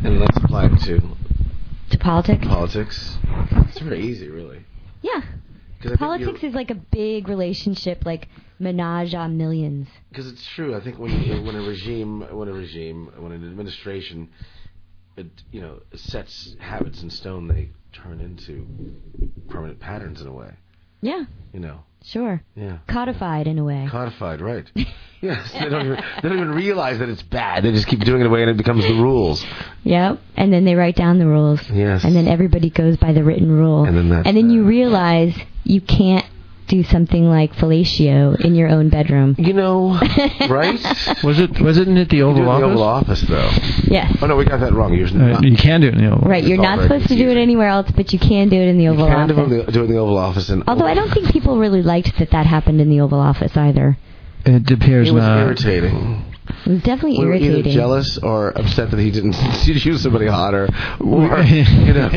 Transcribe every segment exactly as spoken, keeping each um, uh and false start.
And let's apply it to to politics. Politics. It's very easy, really. Yeah. Politics is like a big relationship, like menage a millions. Because it's true. I think when when a regime, when a regime, when an administration, it, you know, sets habits in stone, they turn into permanent patterns in a way. Yeah. You know. Sure. Yeah. Codified in a way. Codified, right. Yes. They don't even they don't even realize that it's bad. They just keep doing it away and it becomes the rules. Yep. And then they write down the rules. Yes. And then everybody goes by the written rule. And then that's And then that. you realize you can't do something like fellatio in your own bedroom. You know, right? Was it wasn't it the Oval you do it in Office? the Oval Office, though. Yes. Oh no, we got that wrong. You're Uh, not. you can do it in the Oval. Right. You're not supposed to do it anywhere else, but you can do it in the Oval you can Office. do it, do it in the Oval Office. And Although I don't think people really liked that that happened in the Oval Office either. It appears it was not. irritating. It was definitely we were irritating. either jealous or upset that he didn't choose somebody hotter, or you know.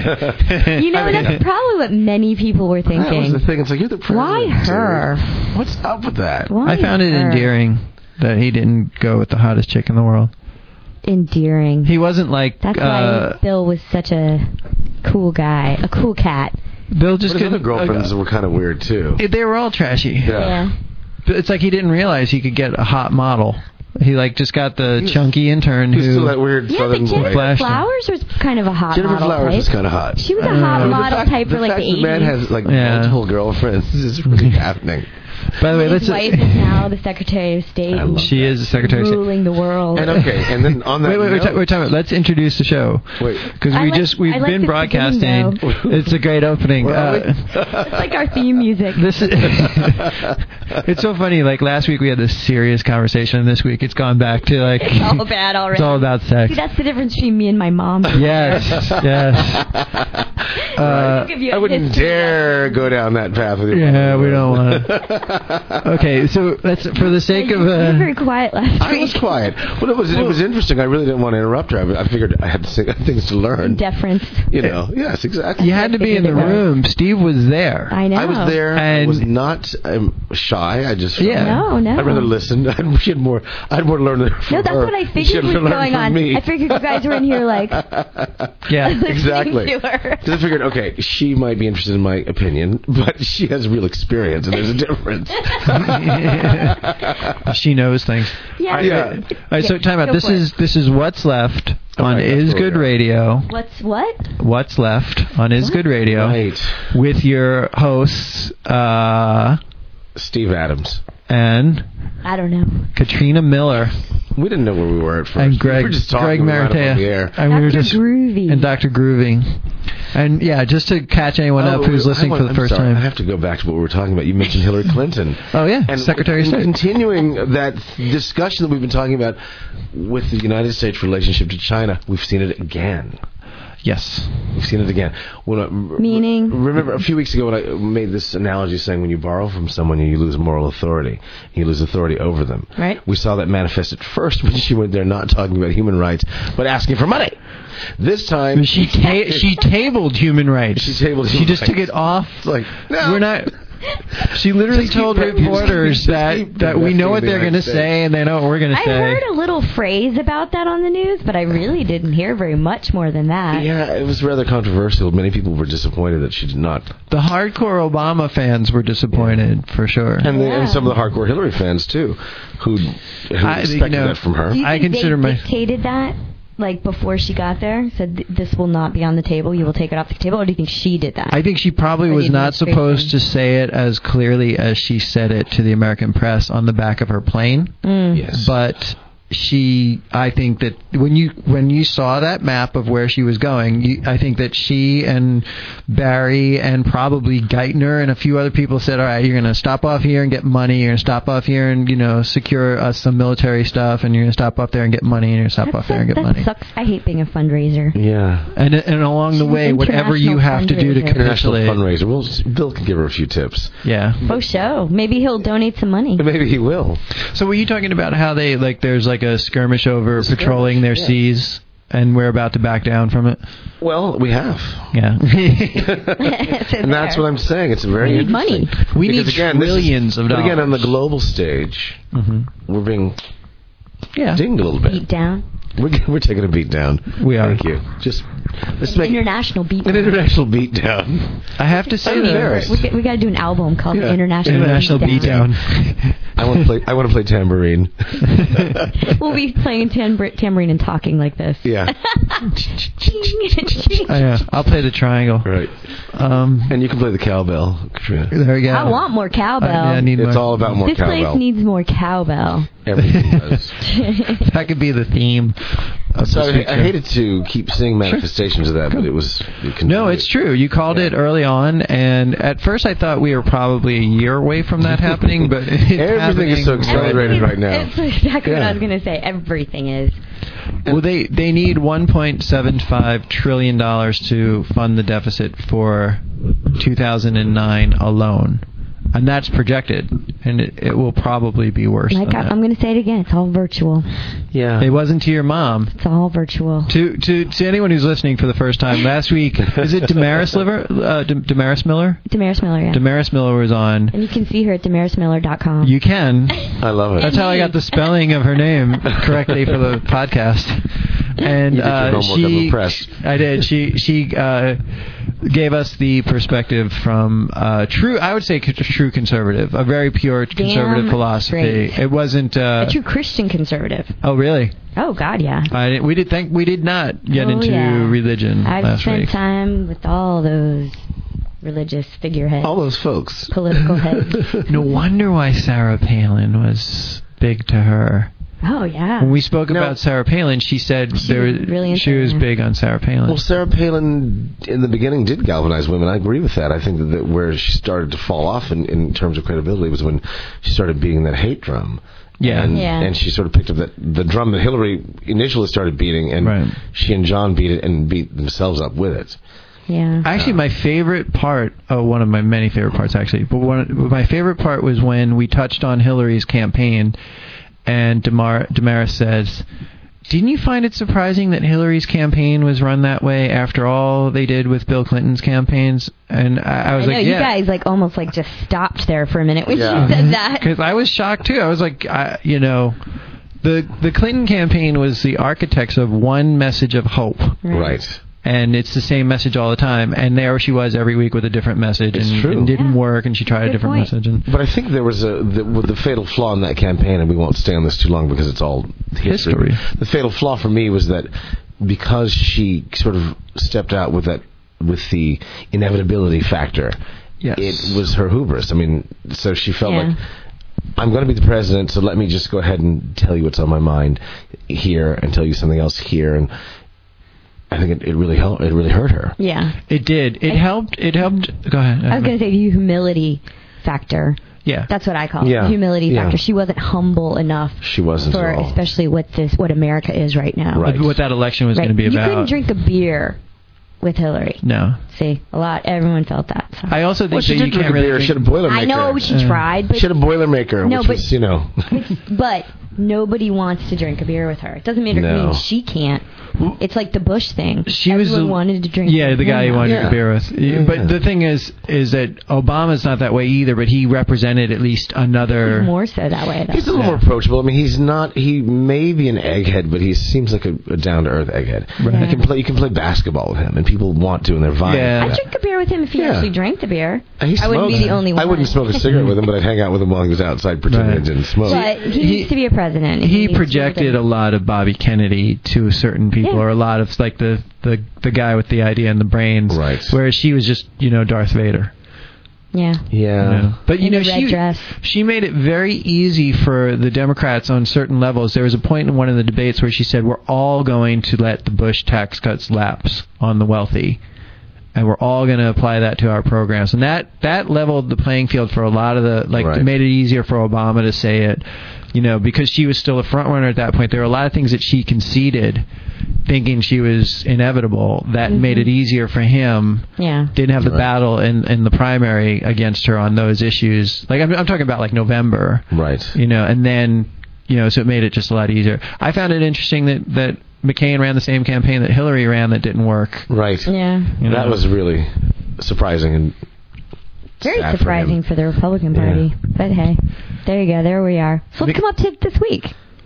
You know, that's probably what many people were thinking. That was the thing. It's like, you're the president. Why her? Dude. What's up with that? Why I found it her? endearing that he didn't go with the hottest chick in the world. Endearing. He wasn't like. That's uh, why Bill was such a cool guy, a cool cat. Bill just but his couldn't. other girlfriends uh, were kind of weird too. They were all trashy. Yeah. yeah. It's like he didn't realize he could get a hot model. He like just got the was, chunky intern he was who. still that weird Yeah, southern but Jennifer boy. Flashed Flowers was kind of a hot Jennifer model Flowers type. was kind of hot. She was a Uh, hot the model fact, type for the like fact the the man eighties. has like Yeah. multiple girlfriends is really happening. By the way, His let's. wife is now the Secretary of State. I love She that. is the Secretary of State. ruling the world. And okay, and then on that Wait, wait, wait, note, wait, time out. Let's introduce the show. Wait. Because I we like- just we've I like been the broadcasting. beginning, It's a great opening. Where are we? Uh, It's like our theme music. this is it's so funny. Like last week we had this serious conversation, and this week it's gone back to like It's all bad already. it's all about sex. See, that's the difference between me and my mom. Yes, yes. Uh, Give you a I wouldn't history dare go down that path with you. yeah, we don't want to. Okay, so let's for the sake of You were uh, very quiet last I was week. quiet. Well, it was it was interesting. I really didn't want to interrupt her. I, I figured I had things to learn. Deference. You know, yes, exactly. you had to be in the figured it was. room. Steve was there. I know. I was there. I And- was not um, shy. I just felt Yeah. No, no. I'd rather listen. I'd, she had more. I had more to learn from No, that's her. what I She figured had was to learn going from on. me. I figured you guys were in here like Yeah, listening Exactly. to her. Because I figured, okay, she might be interested in my opinion, but she has real experience, and there's a difference. she knows things. Yeah. Yeah. All right, so Yeah, time out. go This for it. is this is what's left on Okay, that's Is where Good we are. Radio. What's what? What's left on Is What? Good Radio Right. with your hosts uh, Steve Adams. and I don't know. Katrina Miller We didn't know where we were at first. and Greg we were just talking Greg right up on the Maratea. air. And we were Doctor just Groovy. and Doctor Grooving. And yeah, just to catch anyone up Oh, who's I listening want- for the I'm first sorry. I time. have to go back to what we were talking about. You mentioned Hillary Clinton. Oh yeah, And Secretary of in State. Continuing that discussion that we've been talking about with the United States relationship to China, we've seen it again. Yes. We've seen it again. When I, Meaning? Remember a few weeks ago when I made this analogy saying when you borrow from someone, you lose moral authority. You lose authority over them. Right. We saw that manifest at first when she went there not talking about human rights, but asking for money. This time... She ta- she tabled human rights. She tabled She human just took rights. it off. It's like, no. We're not. She literally Just keep told right- reporters just that keep that we know what investing in they're the going to United say and they know what we're going to I say. heard a little phrase about that on the news, but I really didn't hear very much more than that. Yeah, it was rather controversial. Many people were disappointed that she did not. The hardcore Obama fans were disappointed for sure. And, the, Yeah. and some of the hardcore Hillary fans, too, who, who I- expected you know, that from her. Do you I think consider they my- dictated that? Like before she got there, said th- this will not be on the table. You will take it off the table, or do you think she did that? I think she probably Or the was not supposed to administration. say it as clearly as she said it to the American press on the back of her plane. Mm. Yes. But she, I think that when you when you saw that map of where she was going, you, I think that she and Barry and probably Geithner and a few other people said, all right, you're going to stop off here and get money. You're going to stop off here and, you know, secure us some military stuff. And you're going to stop off there and get money. And you're going to stop That off there and sucks- get that money. sucks. I hate being a fundraiser. Yeah. And and along the She's way, an whatever you have to do to international International capitulate. fundraiser. Well, Bill can give her a few tips. Yeah. Oh, show. Maybe he'll donate some money. Maybe he will. So were you talking about how they, like, there's like a skirmish over Skirmish, patrolling their yeah. seas and we're about to back down from it? Well, we have. Yeah. And that's what I'm saying. It's very We need interesting. money. We Because need again, this is- trillions of But again, on the dollars. global stage, hmm we're being Yeah. dinged a little Beat bit. down. We're, we're taking a beat down. We are. Thank you. Just let's An make international beat. an international beat down. I have to say I'm that embarrassed. We, we got to do an album called Yeah. International, International Beatdown. Beatdown. I want to play. I want to play tambourine. We'll be playing tambr- tambourine and talking like this. Yeah. Oh, yeah, I'll play the triangle. Right. Um, And you can play the cowbell, Katrina. there we go. I want more cowbell. Uh, yeah, I need It's more. all about more this cowbell. place needs more cowbell. Everything does. That could be the theme. Of So this I, week's I show. hated to keep seeing manifestations of that, but it was. It No, continued. it's true. You called Yeah. it early on, and at first I thought we were probably a year away from that happening, but it's Everything is so happening accelerated right right now. That's exactly what Yeah. I was going to say. Everything is. Well, they they need one point seven five trillion dollars to fund the deficit for two thousand nine alone, and that's projected, and it, it will probably be worse. Like than I, that. I'm going to say it again. It's all virtual. Yeah. It wasn't to your mom. It's all virtual. To to to anyone who's listening for the first time, last week is it Damaris Liver, uh, D- Damaris Miller? Damaris Miller, yeah. Damaris Miller was on. And you can see her at damaris miller dot com. You can. I love it. That's how I got the spelling of her name correctly for the podcast. And You did your uh, homework, I'm she, impressed. I did. She she uh, gave us the perspective from uh, true. I would say c- true conservative, a very pure conservative Damn philosophy. straight. It wasn't. Uh, A true Christian conservative. oh, really? Oh, God, yeah. I didn't, we did think we did not get Oh, into yeah. religion I've last spent week. time with all those religious figureheads, All those folks. political heads. No wonder why Sarah Palin was big to her. Oh, yeah. When we spoke No. about Sarah Palin, she said She there was really into she was her. big on Sarah Palin. Well, Sarah Palin in the beginning did galvanize women. I agree with that. I think that, that where she started to fall off in, in terms of credibility was when she started beating that hate drum. Yeah. And, Yeah. and she sort of picked up that the drum that Hillary initially started beating, and Right. she and John beat it and beat themselves up with it. Yeah. Actually, my favorite part, oh, one of my many favorite parts, actually, but one, my favorite part was when we touched on Hillary's campaign, and Damar, Damaris says, didn't you find it surprising that Hillary's campaign was run that way after all they did with Bill Clinton's campaigns? And I, I was I know, like, you yeah. guys like almost like just stopped there for a minute when Yeah. you said that. Because I was shocked, too. I was like, I, you know, the the Clinton campaign was the architects of one message of hope. Right. And it's the same message all the time. And there she was every week with a different message. It's and true. it didn't Yeah. work, and she tried a Good different point. message. And But I think there was a the, with the fatal flaw in that campaign, and we won't stay on this too long because it's all history. History. The fatal flaw for me was that because she sort of stepped out with that with the inevitability factor, Yes. it was her hubris. I mean, so she felt Yeah. like, I'm going to be the president, so let me just go ahead and tell you what's on my mind here and tell you something else here. And I think it, it really helped. It really hurt her. Yeah. it did. It I- helped. It helped. Go ahead. I was going to say the humility factor. Yeah. That's what I call Yeah. it. Humility Yeah. factor. She wasn't humble enough She wasn't for at all. especially what this what America is right now. Right. What that election was Right. going to be you about. couldn't drink a beer with Hillary. No. See, a lot. Everyone felt that. So. I also think Well, she that did you drink can't a really beer. She drink- had a Boilermaker. I know she Uh, tried, but She had a Boilermaker, No, which but- was, you know... but nobody wants to drink a beer with her. It doesn't mean, No. mean she can't. It's like the Bush thing. She Everyone was the- wanted to drink. Yeah, the guy you him. wanted Yeah. to beer with. Yeah. But the thing is, is that Obama's not that way either. But he represented at least another. More so that way. Though. He's a little Yeah. more approachable. I mean, he's not. He may be an egghead, but he seems like a, a down-to-earth egghead. Right. You can play. You can play basketball with him, and people want to, and they're vying. Yeah. for I'd that. drink a beer with him if he Yeah. actually drank the beer. And he I wouldn't be smokes. the only one. I wouldn't smoke a cigarette with him, but I'd hang out with him while he was outside pretending Right. I didn't smoke. But he, He- needs to be a president. He needs to be projected the- a lot of Bobby Kennedy to certain people, Yeah. or a lot of like the, the the guy with the idea and the brains. Right. Whereas she was just, you know, Darth Vader. Yeah. yeah. You know? But you In know, a red she dress. she made it very easy for the Democrats on certain levels. There was a point in one of the debates where she said, "We're all going to let the Bush tax cuts lapse on the wealthy, and we're all going to apply that to our programs." And that that leveled the playing field for a lot of the like Right. made it easier for Obama to say it. You know, because she was still a front runner at that point. There were a lot of things that she conceded, thinking she was inevitable, that Mhm. made it easier for him. Yeah. Didn't have the Right. battle in, in the primary against her on those issues. Like I'm, I'm talking about like November, Right. you know, and then, you know, so it made it just a lot easier. I found it interesting that, that McCain ran the same campaign that Hillary ran that didn't work. Right. Yeah. You know? That was really surprising and Very sad for surprising him. for, the Republican Party. But hey, there you go. There we are. So let's Mc- come up to this week.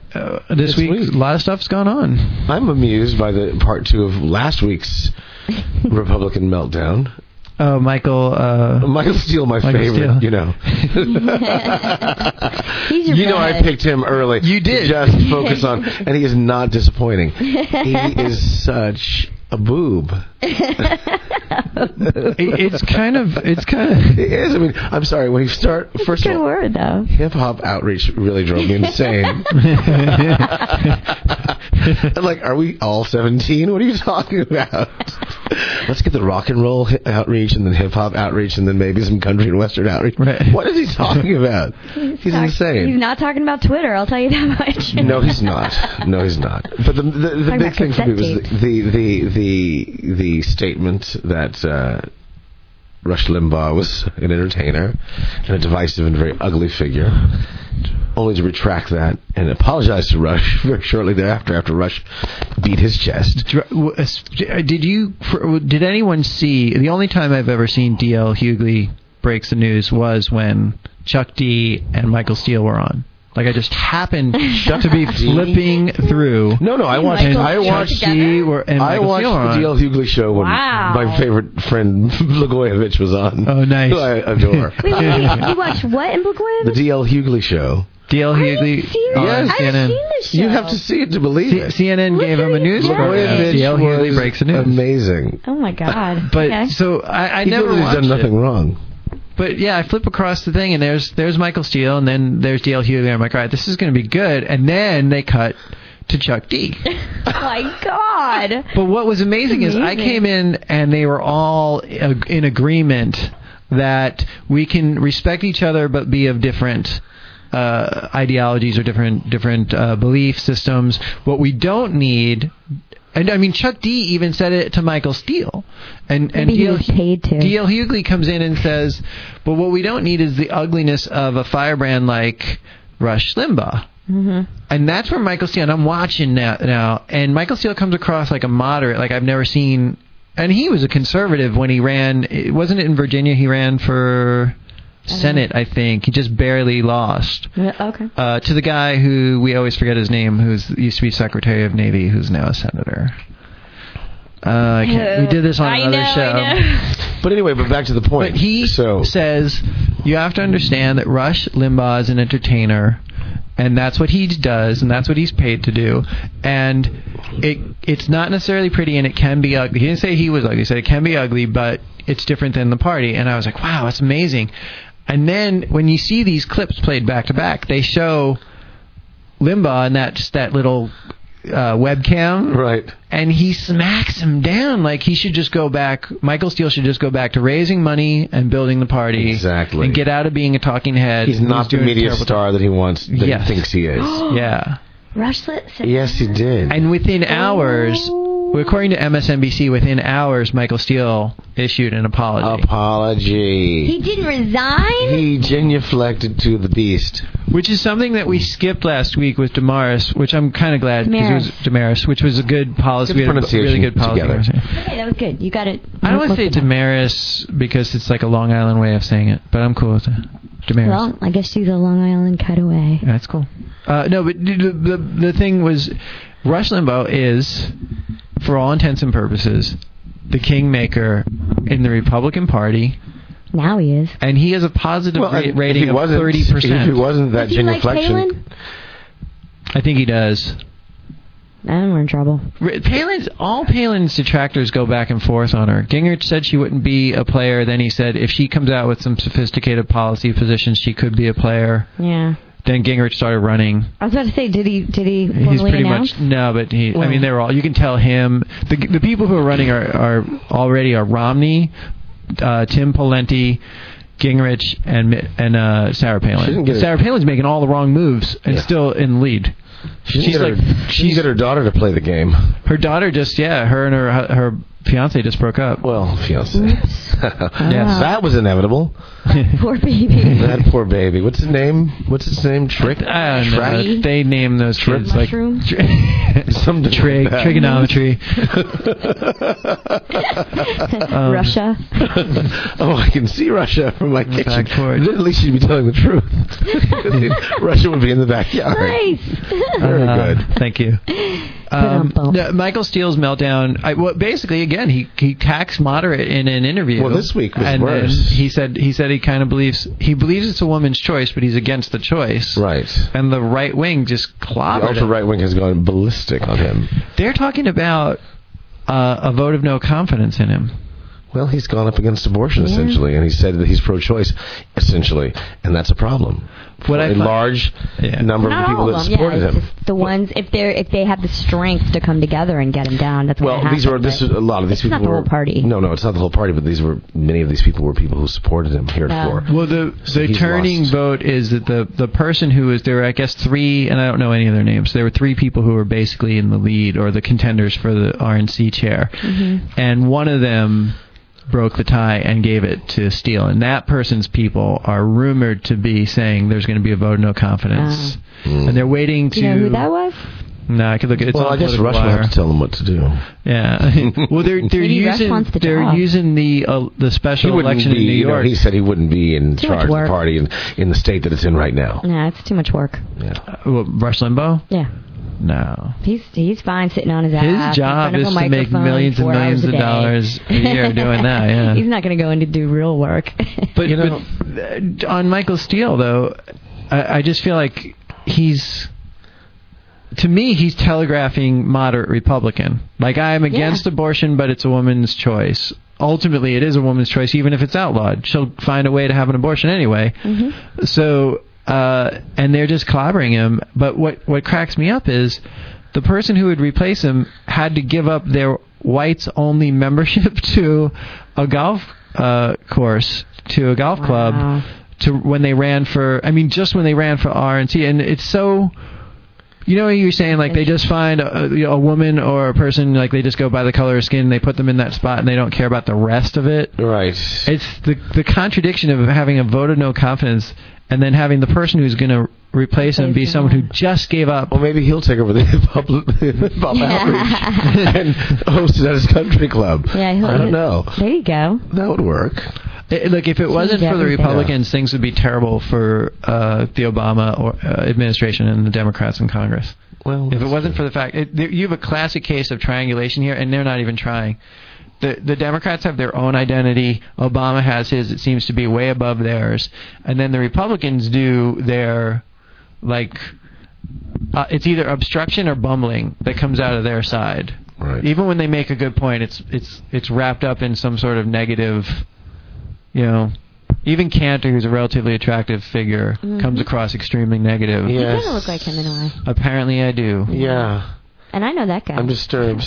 uh, this This week, week. a lot of stuff's gone on. I'm amused by the part two of last week's Republican meltdown. Oh, Michael. Uh, Michael Steele, my Michael favorite, Steele. you know. He's your You know, I best. picked him early. You did. To just focus on, and he is not disappointing. He is such a boob. it, it's kind of. It's kind of. He is. I mean, I'm sorry. When you start, first Good of all, word, though. hip hop outreach really drove me insane. I'm like, are we all seventeen? What are you talking about? Let's get the rock and roll hi- outreach, and then hip hop outreach, and then maybe some country and western outreach. Right. What is he talking about? He's Talk- insane. He's not talking about Twitter, I'll tell you that much. No, he's not. No, he's not. But the the, the Talking big about thing for me was cassette the the the the, the statement that uh, Rush Limbaugh was an entertainer and a divisive and very ugly figure. Only to retract that and apologize to Rush very shortly thereafter, after Rush beat his chest. Dr- w- uh, sp- Did you? for- Did anyone see? The only time I've ever seen D L Hughley breaks the news was when Chuck D and Michael Steele were on. Like I just happened to be flipping through. No, no, I watched. Michael I Chuck watched. together? D were, and I Michael watched Steele were the on. D L Hughley show when Wow. my favorite friend Blagojevich was on. Oh, nice. Who I adore. Wait, wait, wait, you watched what in Blagojevich? The D L Hughley show. D L Are you Hughley serious? on Yes. I C N haven't N. seen this show. You have to see it to believe C- it. C N N Look gave at him a you. news Yeah. program. Blagojevich D L Hughley was breaks the news. amazing. Oh my God. But okay. so I, I He never clearly has watched done nothing it. wrong. But yeah, I flip across the thing and there's there's Michael Steele and then there's D L Hughley. I'm like, all right, this is going to be good. And then they cut to Chuck D. Oh my God. But what was amazing, is I Amazing. came in and they were all uh, in agreement that we can respect each other but be of different uh, ideologies or different different uh, belief systems. What we don't need. And I mean, Chuck D even said it to Michael Steele, and and Maybe he D L was paid to. D L Hughley comes in and says, "But what we don't need is the ugliness of a firebrand like Rush Limbaugh." Mm-hmm. And that's where Michael Steele, and I'm watching now, now, and Michael Steele comes across like a moderate, like I've never seen. And he was a conservative when he ran. It wasn't it in Virginia? He ran for Senate, I think. He just barely lost. Yeah, okay. Uh, to the guy who we always forget his name, who's used to be Secretary of Navy, who's now a senator. Uh, I can't, we did this on I another know, show. I know. But anyway, but back to the point. But he so, says you have to understand that Rush Limbaugh is an entertainer, and that's what he does, and that's what he's paid to do. And it it's not necessarily pretty, and it can be ugly. He didn't say he was ugly. He said it can be ugly, but it's different than the party. And I was like, wow, that's amazing. And then when you see these clips played back to back, they show Limbaugh and that that little uh, webcam, right. and he smacks him down like he should just go back. Michael Steele should just go back to raising money and building the party, Exactly. and get out of being a talking head. He's not the doing media terrible star that he wants, that Yes. he thinks he is. things. Yeah, Rushlet said Yes, he did. and within hours, according to M S N B C, within hours, Michael Steele issued an apology, Apology. he didn't resign? He genuflected to the beast. which is something that we skipped last week with Damaris, which I'm kind of glad because it was Damaris, which was a good policy. Good we had a pronunciation really good policy. together. conversation. Okay, that was good. You got it. I don't want to Look say at that. Damaris because it's like a Long Island way of saying it, but I'm cool with it. Damaris. Well, I guess she's a Long Island cutaway. Yeah, that's cool. Uh, no, but the, the the thing was, Rush Limbaugh is, for all intents and purposes, the kingmaker in the Republican Party, Now he is. and he has a positive Well, ra- if he rating of wasn't- thirty If he percent. wasn't that Does he like genuflection, Palin? I think he does. Then we're in trouble. Ra- Palin's all Palin's detractors go back and forth on her. Gingrich said she wouldn't be a player. Then he said if she comes out with some sophisticated policy positions, she could be a player. Yeah. Then Gingrich started running. I was about to say, did he did he He's formally pretty announce? much no, but he. I Well. mean, they were all. You can tell him. The the people who are running are are already are Romney, uh, Tim Pawlenty, Gingrich, and Mitt- and uh, Sarah She didn't Palin. get it. Sarah Palin's making all the wrong moves and Yeah. still in the lead. she didn't She's get like her, she didn't get her daughter to play the game. her daughter just yeah her and her her fiance just broke up. Well, fiance. Oops. Yes. That was inevitable. Poor baby. That poor baby. What's his name? What's his name? Trick? I don't know. Shrek? They name those Trip kids like Mushroom? Something trig, like that. trigonometry. Um, Russia. Oh, I can see Russia from my Back kitchen. for it. Then at least you'd be telling the truth. Russia would be in the backyard. Nice. Very Uh, good. Thank you. Um, no, Michael Steele's meltdown. I, well, basically, again, he he taxed moderate in an interview. Well, this week was and worse. then he said he said he kind of believes he believes it's a woman's choice, but he's against the choice. Right. And the right wing just The clobbered ultra him. right wing has gone ballistic on him. They're talking about uh, a vote of no confidence in him. Well, he's gone up against abortion, Yeah. essentially, and he said that he's pro-choice, essentially, and that's a problem. What For I a fi- large Yeah. number Not of people all that of them. supported yeah, it's him. just the ones if they're if they have the strength to come together and get him down. That's Well, gonna these happen, were this is but a lot of these it's people not the were whole party. No, no, it's not the whole party, but these were many of these people were people who supported him heretofore. Well, the So the he's turning lost. vote is that the the person who was there were, I guess, three, and I don't know any of their names. There were three people who were basically in the lead or the contenders for the R N C chair, Mm-hmm. and one of them broke the tie and gave it to Steele, and that person's people are rumored to be saying there's going to be a vote of no confidence, Mm. and they're waiting to. Do you know who that was? No, I could look at it. Well, I guess Rush will have to tell them what to do. Yeah. Well, they're they're Maybe Rush using wants the they're job. using the uh, the He special wouldn't election be. in New You know, York. he said he wouldn't be in Too charge much of the work. party in, in the state that it's in right now. Nah, it's too much work. Yeah. Uh, what, Rush Limbaugh? Yeah. No. He's he's fine sitting on his His ass. job in is front of a to make microphone millions and four millions hours a of day. dollars a year doing that, yeah. He's not going to go in to do real work. But, You know- but uh, on Michael Steele, though, I, I just feel like he's, to me, he's telegraphing moderate Republican. Like, I'm against Yeah. abortion, but it's a woman's choice. Ultimately, it is a woman's choice, even if it's outlawed. She'll find a way to have an abortion anyway. Mm-hmm. So, uh, and they're just clobbering him. But what, what cracks me up is the person who would replace him had to give up their whites-only membership to a golf uh, course, to a golf Wow. club, to when they ran for, I mean, just when they ran for R N C. And it's so... You know, you're saying like they just find a, you know, a woman or a person, like they just go by the color of skin, they put them in that spot, and they don't care about the rest of it. Right. It's the the contradiction of having a vote of no confidence and then having the person who's going to replace him be Replace someone him. who just gave up. Well, maybe he'll take over the public Bob outreach and host it at his country club. Yeah, he'll- I don't know. There you go. That would work. It, look, if it wasn't for the everything. Republicans, things would be terrible for uh, the Obama or, uh, administration and the Democrats in Congress. Well, If it wasn't for the fact, it, there, you have a classic case of triangulation here, and they're not even trying. The the Democrats have their own identity. Obama has his. It seems to be way above theirs. And then the Republicans do their, like, uh, it's either obstruction or bumbling that comes out of their side. Right. Even when they make a good point, it's it's it's wrapped up in some sort of negative, you know. Even Cantor, who's a relatively attractive figure, Mhm. comes across extremely negative. You Yes. kind of look like him in a way. Apparently I do. Yeah. And I know that guy. I'm disturbed.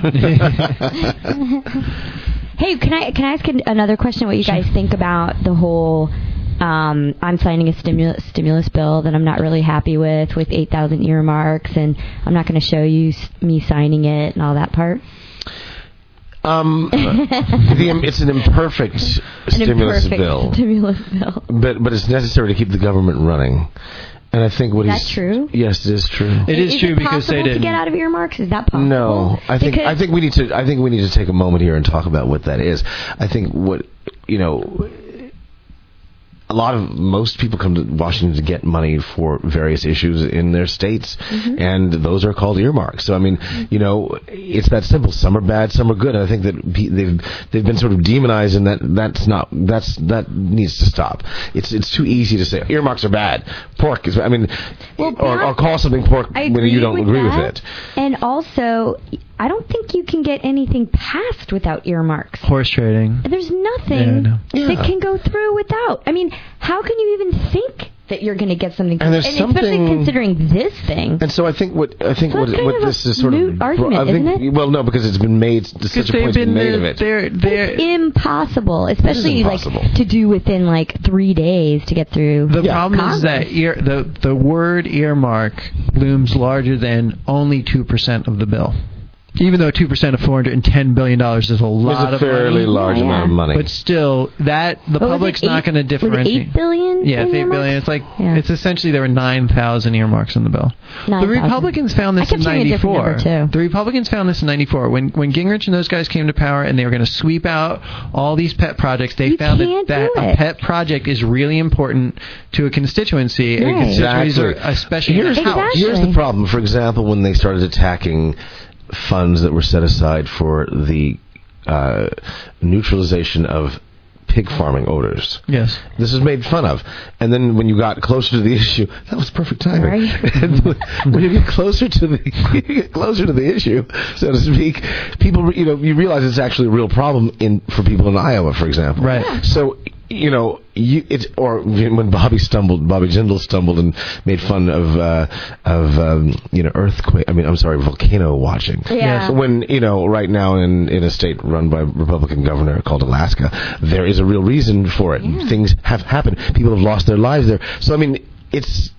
Hey, can I can I ask an- another question? What you guys think about the whole? Um, I'm signing a stimulus stimulus bill that I'm not really happy with, with eight thousand earmarks, and I'm not going to show you s- me signing it and all that part. Um, the, it's an imperfect An stimulus imperfect bill, Stimulus bill. but but it's necessary to keep the government running. And I think what Is he's that true? Yes, it is true. It is, is true it because they possible didn't. to get out of earmarks? Is that possible? No, I think Because- I think we need to I think we need to take a moment here and talk about what that is. I think what you know. A lot of most people come to Washington to get money for various issues in their states, Mm-hmm. and those are called earmarks. So I mean, you know, it's that simple. Some are bad, some are good. And I think that pe- they've they've been sort of demonized, and that that's not that's that needs to stop. It's it's too easy to say earmarks are bad. Pork is. I mean, Well, or, that- or call something pork I when agree you don't with agree that. with it. And also, I don't think you can get anything passed without earmarks. Horse trading. There's Yeah, I nothing know. Yeah. that can go through without. I mean, how can you even think that you're going to get something? And there's especially something- considering this thing. And so I think what I think So what it's kind what of a this is sort moot of argument, I think, isn't it? Well, no, because it's been made. Such a they've point's been been made the- of it. they're they're It's impossible, especially like impossible. to do within like three days to get through. The Yeah. problem Congress. is that ear, the the word earmark looms larger than only two percent of the bill. Even though two percent of four hundred ten billion dollars is a lot It's a of fairly money. large Yeah, amount of yeah. money. But still, that the What was public's it, not eight- going to was it differentiate. eight billion? Yeah, it's in eight billion. earmarks? It's like Yeah. it's essentially there were nine thousand earmarks in the bill. nine thousand. The Republicans found this I kept in hearing a different ninety-four. number, too. The Republicans found this in ninety-four when when Gingrich and those guys came to power, and they were going to sweep out all these pet projects. They You found that, can't that do a it. pet project is really important to a constituency, and Right. constituencies are Exactly. especially Here's, in the House. Exactly. here's the problem. For example, when they started attacking funds that were set aside for the uh, neutralization of pig farming odors. Yes. This is made fun of. And then when you got closer to the issue, that was perfect timing. And when you get closer to the you get closer to the issue, so to speak, people, you know, you realize it's actually a real problem in for people in Iowa, for example. Right. So, you know, you it's or when Bobby stumbled, Bobby Jindal stumbled and made fun of uh, of um, you know earthquake. I mean, I'm sorry, volcano watching. Yeah. When you know, right now in in a state run by a Republican governor called Alaska, there is a real reason for it. Yeah. Things have happened. People have lost their lives there. So I mean, it's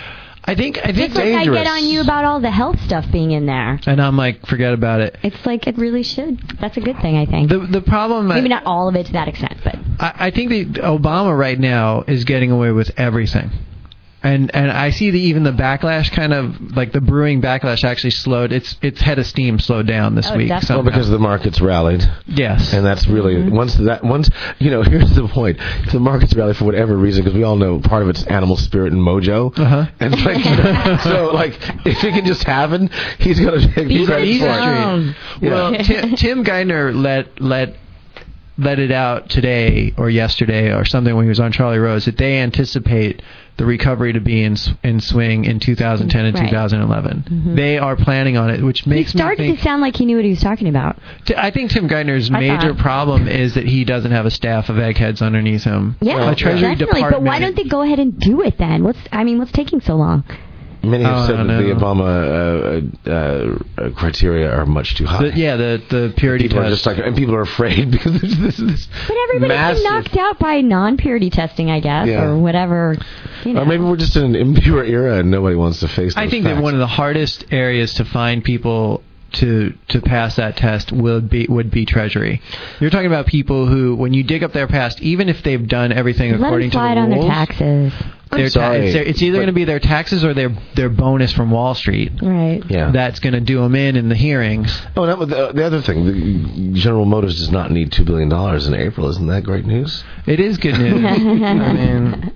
I think I think It's like I dangerous. get on you about all the health stuff being in there. and I'm like, forget about it. It's like it really should. That's a good thing, I think. The the problem Maybe not all of it to that extent, but I, I think that Obama right now is getting away with everything. And and I see the even the backlash kind of like the brewing backlash actually slowed its its head of steam slowed down this Oh, week. definitely. well because the markets rallied, yes. and that's really Mm-hmm. once that once you know. Here's the point: if the markets rally for whatever reason, because we all know part of it's animal spirit and mojo, Uh-huh. and like so, like if it can just happen, he's gonna take Be credit easy for it. strong. Yeah. Well, Tim, Tim Geithner let let let it out today or yesterday or something when he was on Charlie Rose that they anticipate the recovery to be in s- in swing in two thousand ten and Right. two thousand eleven. Mhm. They are planning on it, which he makes me started think. to sound like he knew what he was talking about. T- I think Tim Geithner's I major thought. problem is that he doesn't have a staff of eggheads underneath him. Yeah, a Treasury definitely. Department. But why don't they go ahead and do it then? What's I mean, what's taking so long? Many have Oh, I said don't that the know. Obama uh, uh, uh, criteria are much too high. The, yeah, the the purity people are test. just like, and people are afraid because there's this, this But everybody's massive, been knocked out by non-purity testing, I guess, Yeah. or whatever. You know. or maybe we're just in an impure era and nobody wants to face. I those think facts. that one of the hardest areas to find people to to pass that test would be would be Treasury. You're talking about people who, when you dig up their past, even if they've done everything Let them according to slide the on rules, their taxes. I'm their ta- sorry, it's, their- it's either but- going to be their taxes or their their bonus from Wall Street. Right. Yeah. That's going to do them in in the hearings. Oh, that was the, the other thing. The General Motors does not need two billion dollars in April. Isn't that great news? It is good news. I mean,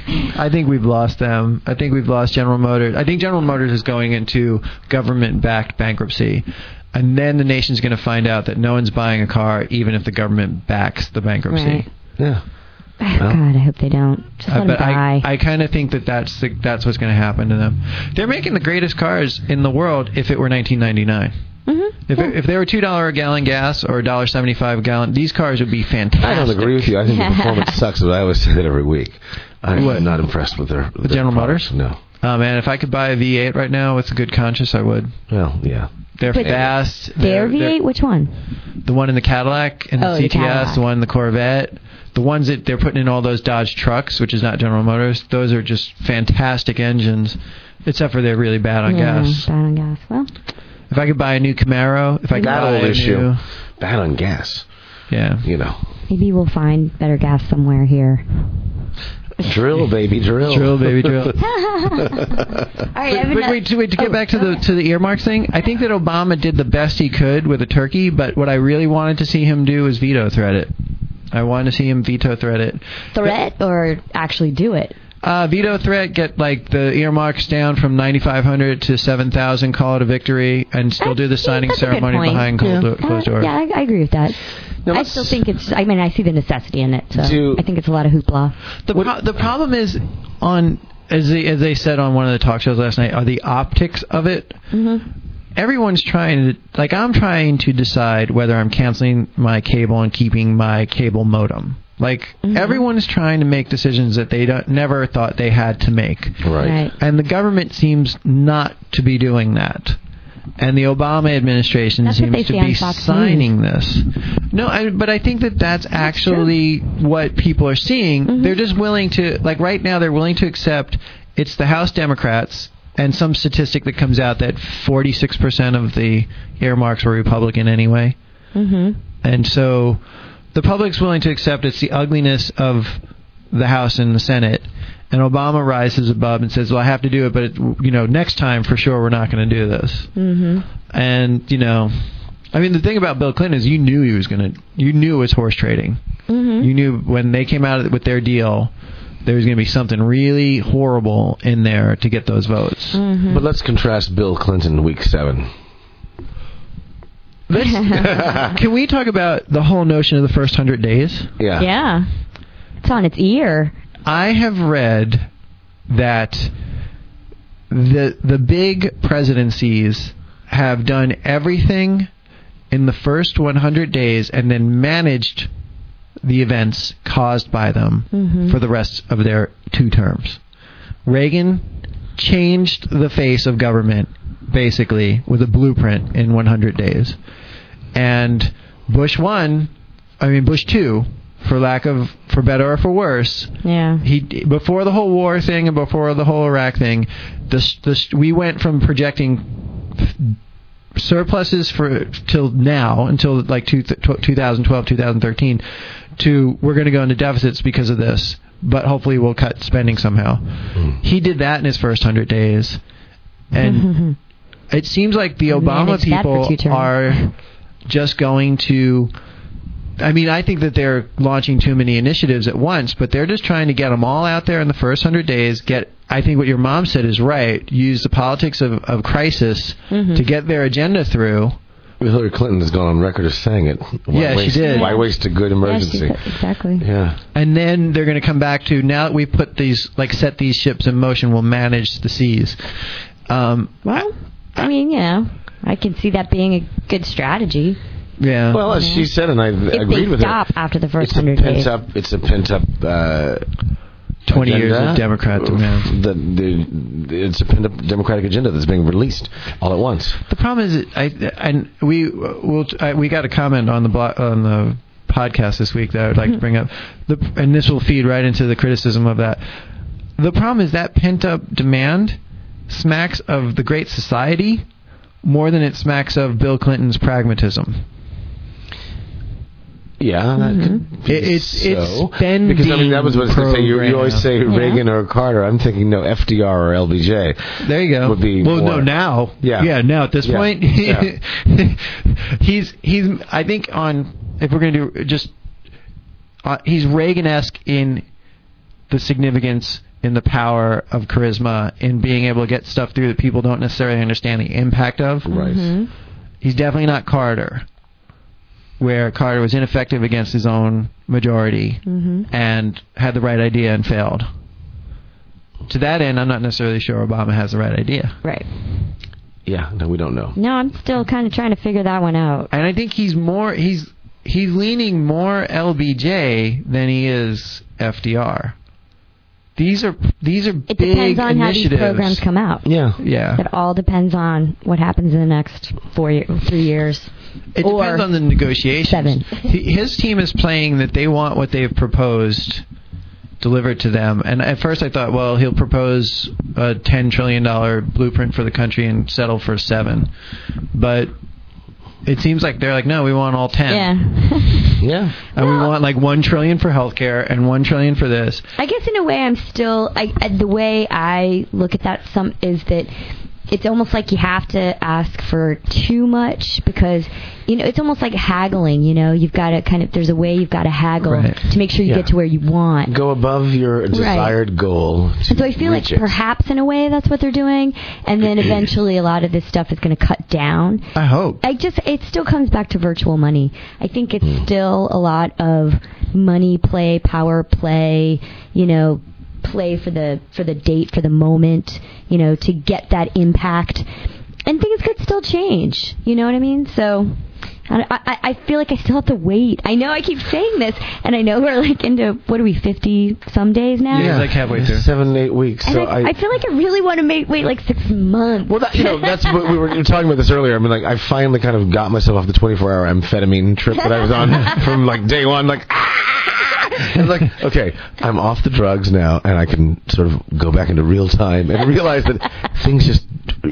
I think we've lost them. I think we've lost General Motors. I think General Motors is going into government-backed bankruptcy. And then the nation's going to find out that no one's buying a car, even if the government backs the bankruptcy. Right. Yeah. Oh, God, I hope they don't. Just let Uh, them but die. I, I kind of think that that's the, that's what's going to happen to them. They're making the greatest cars in the world if it were nineteen ninety-nine. Mm-hmm. If Yeah. it, if they were two dollar a gallon gas or a dollar seventy five a gallon, these cars would be fantastic. I don't agree with you. I think the performance sucks, but I always say that every week. I'm What? not impressed with their. With their General products. Motors? No. Oh man, if I could buy a V eight right now with a good conscience, I would. Well, yeah. They're But fast. Their They're- V eight? they're- Which one? The one in the Cadillac and the Oh, the C T S, Cadillac. the one in the Corvette, the ones that they're putting in all those Dodge trucks, which is not General Motors. Those are just fantastic engines, except for they're really bad on yeah, gas. Bad on gas. Well, If I could buy a new Camaro, if I could That buy old a issue. new, Bad on gas. yeah. You know. maybe we'll find better gas somewhere here. Drill, baby, drill. Drill, baby, drill. All right, I have But ano- wait, to, wait, to get Oh, back to go the ahead. to the earmarks thing, I think that Obama did the best he could with a turkey, but what I really wanted to see him do is veto threat it. I wanted to see him veto threat it. threat or actually do it. Uh, veto threat, get like the earmarks down from ninety-five hundred to seven thousand, call it a victory, and still do the That's- yeah, signing that's a good ceremony point. behind Yeah. closed, do- closed Uh, doors. yeah, I, I agree with that. Now, I let's- still think it's. I mean, I see the necessity in it. So Do- I think it's a lot of hoopla. The pro- the problem is on as they, as they said on one of the talk shows last night are the optics of it. Mm-hmm. Everyone's trying to like I'm trying to decide whether I'm canceling my cable and keeping my cable modem. Like Mm-hmm. everyone's trying to make decisions that they don't, never thought they had to make. Right. Right. And the government seems not to be doing that. And the Obama administration That's what they seems to say on be Fox signing this. No, I, but I think that that's actually what people are seeing. Mm-hmm. They're just willing to, like right now, they're willing to accept it's the House Democrats and some statistic that comes out that forty-six percent of the earmarks were Republican anyway. Mm-hmm. And so the public's willing to accept it's the ugliness of the House and the Senate. And Obama rises above and says, well, I have to do it, but, it, you know, next time for sure we're not going to do this. Mm-hmm. And, you know, I mean, the thing about Bill Clinton is you knew he was going to, you knew it was horse trading. Mm-hmm. You knew when they came out with their deal, there was going to be something really horrible in there to get those votes. Mm-hmm. But let's contrast Bill Clinton week seven. Let's, can we talk about the whole notion of the first hundred days? Yeah. Yeah. It's on its ear. I have read that the the big presidencies have done everything in the first one hundred days and then managed the events caused by them mm-hmm. for the rest of their two terms. Reagan changed the face of government, basically, with a blueprint in one hundred days. And Bush one, I mean Bush two, for lack of, for better or for worse, yeah. he before the whole war thing and before the whole Iraq thing, the, the, we went from projecting surpluses for till now, until like two, twenty twelve, twenty thirteen, to we're going to go into deficits because of this, but hopefully we'll cut spending somehow. Mm. He did that in his first hundred days. And mm-hmm. it seems like the Obama people are just going to... I mean, I think that they're launching too many initiatives at once, but they're just trying to get them all out there in the first hundred days. Get, I think what your mom said is right. Use the politics of, of crisis mm-hmm. to get their agenda through. Hillary Clinton has gone on record as saying it. Why yeah, waste, she did. Why waste a good emergency? Yeah, exactly. Yeah. And then they're going to come back to, now that we've put these, like, set these ships in motion, we'll manage the seas. Um, well, I mean, you know, I can see that being a good strategy. Yeah. Well, as yeah. she said, and I if agreed with her. Stop after the first it's hundred days. Up, it's a pent up. Uh, Twenty agenda. years of Democrat demand. The, the, it's a pent up Democratic agenda that's being released all at once. The problem is, I and we we'll, I, we got a comment on the blog, on the podcast this week that I would like mm-hmm. to bring up, the, and this will feed right into the criticism of that. The problem is that pent up demand smacks of the Great Society more than it smacks of Bill Clinton's pragmatism. Yeah, that mm-hmm. could be it, it's so. It's spending because I mean that was what I was going to say. You, you always say yeah. Reagan or Carter. I'm thinking no, F D R or L B J. There you go. Would be well, more. no, now, yeah, yeah, now at this yeah. point, yeah. he's he's. I think on if we're going to do just, uh, he's Reagan-esque in the significance, in the power of charisma, in being able to get stuff through that people don't necessarily understand the impact of. Right. Mm-hmm. He's definitely not Carter, where Carter was ineffective against his own majority mm-hmm. and had the right idea and failed. To that end, I'm not necessarily sure Obama has the right idea. Right. Yeah, no, we don't know. No, I'm still kind of trying to figure that one out. And I think he's more he's he's leaning more L B J than he is F D R. These are these are it big depends on initiatives. how these programs come out. Yeah, yeah. It all depends on what happens in the next four, year, three years. It or depends on the negotiations. Seven. His team is playing that they want what they've proposed delivered to them. And at first I thought, well, he'll propose a ten trillion dollars blueprint for the country and settle for seven. But it seems like they're like, no, we want all ten. Yeah. Yeah. And well, we want like one trillion for healthcare and one trillion for this. I guess in a way I'm still, I, the way I look at that some is that it's almost like you have to ask for too much because, you know, it's almost like haggling, you know. You've got to kind of, there's a way you've got to haggle right. to make sure you yeah. get to where you want. Go above your desired right. goal. And so I feel like it. perhaps in a way that's what they're doing. And then eventually a lot of this stuff is going to cut down. I hope. I just, it still comes back to virtual money. I think it's mm. still a lot of money play, power play, you know, play for the for the date, for the moment, you know, to get that impact. And things could still change. You know what I mean? So I, I, I feel like I still have to wait. I know I keep saying this, and I know we're like into, what are we, fifty some days now? Yeah, like halfway through. Seven, eight weeks. And so I, I, I feel like I really want to make, wait like six months. Well, that, you know, that's what we were talking about this earlier. I mean, like, I finally kind of got myself off the twenty-four hour amphetamine trip that I was on from like day one. Like, ah! It's like, okay, I'm off the drugs now, and I can sort of go back into real time and realize that things just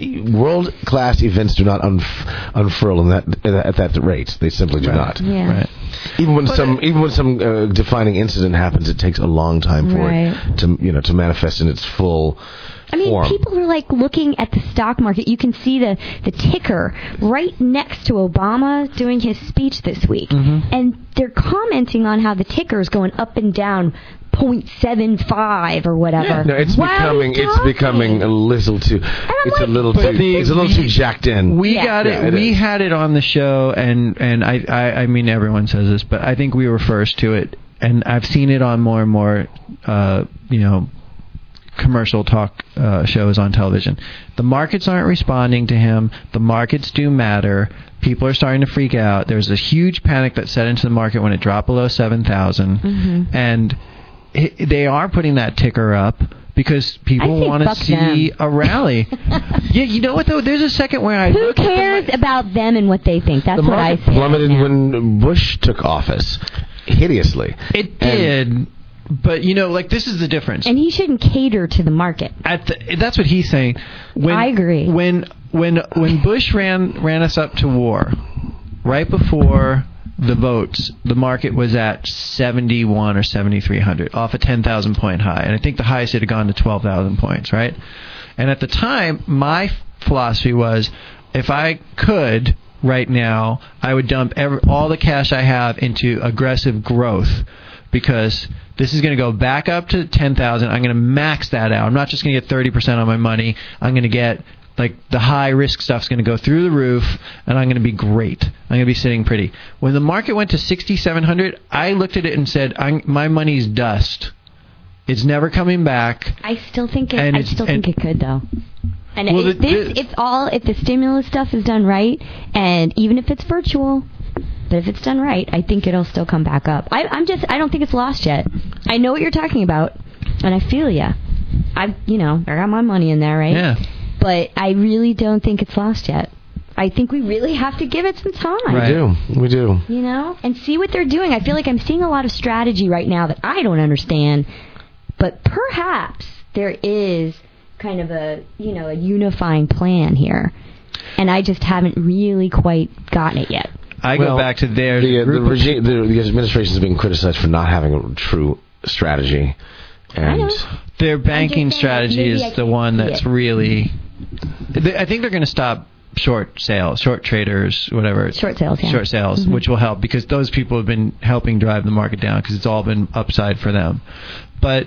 world class events do not unf- unfurl in that at that rate. They simply do Right. not. Yeah. Right. Even when But some it- even when some uh, defining incident happens, it takes a long time for Right. it to you know to manifest in its full I mean, form. people are like looking at the stock market. You can see the, the ticker right next to Obama doing his speech this week. Mhm. And they're commenting on how the ticker is going up and down zero point seven five or whatever. No, it's While becoming he's it's talking. becoming a little too I'm it's like, a little But too the- it's a little too jacked in. We Yeah. got it. Yeah, it we is. had it on the show, and and I, I I mean everyone says this, but I think we were first to it, and I've seen it on more and more, uh, you know, commercial talk uh, shows on television. The markets aren't responding to him. The markets do matter. People are starting to freak out. There's a huge panic that set into the market when it dropped below seven thousand, Mhm. and it, they are putting that ticker up because people I say want to fuck see them. a rally. Yeah, you know what though? There's a second where I Who look at the cares mar- about them and what they think? That's The what I market say. plummeted right now. when Bush took office hideously. It And- did, but you know, like this is the difference. And he shouldn't cater to the market. At the, that's what he's saying. When, I agree. When when when Bush ran ran us up to war, right before the votes, the market was at seventy-one or seventy-three hundred, off a ten thousand point high, and I think the highest it had gone to twelve thousand points, right? And at the time, my philosophy was, if I could right now, I would dump every, all the cash I have into aggressive growth, because this is going to go back up to ten thousand. I'm going to max that out. I'm not just going to get thirty percent on my money. I'm going to get, like, the high risk stuff's going to go through the roof, and I'm going to be great. I'm going to be sitting pretty. When the market went to sixty-seven hundred, I looked at it and said, I'm, my money's dust. It's never coming back. I still think it. And I it's- still and- think it could though. And Well, if the- this, the- it's all if the stimulus stuff is done right, and even if it's virtual, but if it's done right, I think it'll still come back up. I, I'm just. I don't think it's lost yet. I know what you're talking about, and I feel ya. I, you know, I got my money in there, right? Yeah. But I really don't think it's lost yet. I think we really have to give it some time. Right. We do. We do. You know, and see what they're doing. I feel like I'm seeing a lot of strategy right now that I don't understand, but perhaps there is kind of a, you know, a unifying plan here, and I just haven't really quite gotten it yet. I Well, go back to their The, uh, the, group of- regime, the, the administration is being criticized for not having a true strategy. And know. their banking saying, strategy maybe is I the can't one see that's it. really. They, I think they're going to stop short sales, short traders, whatever. Short sales, yeah. Short sales, Mhm. which will help because those people have been helping drive the market down because it's all been upside for them. But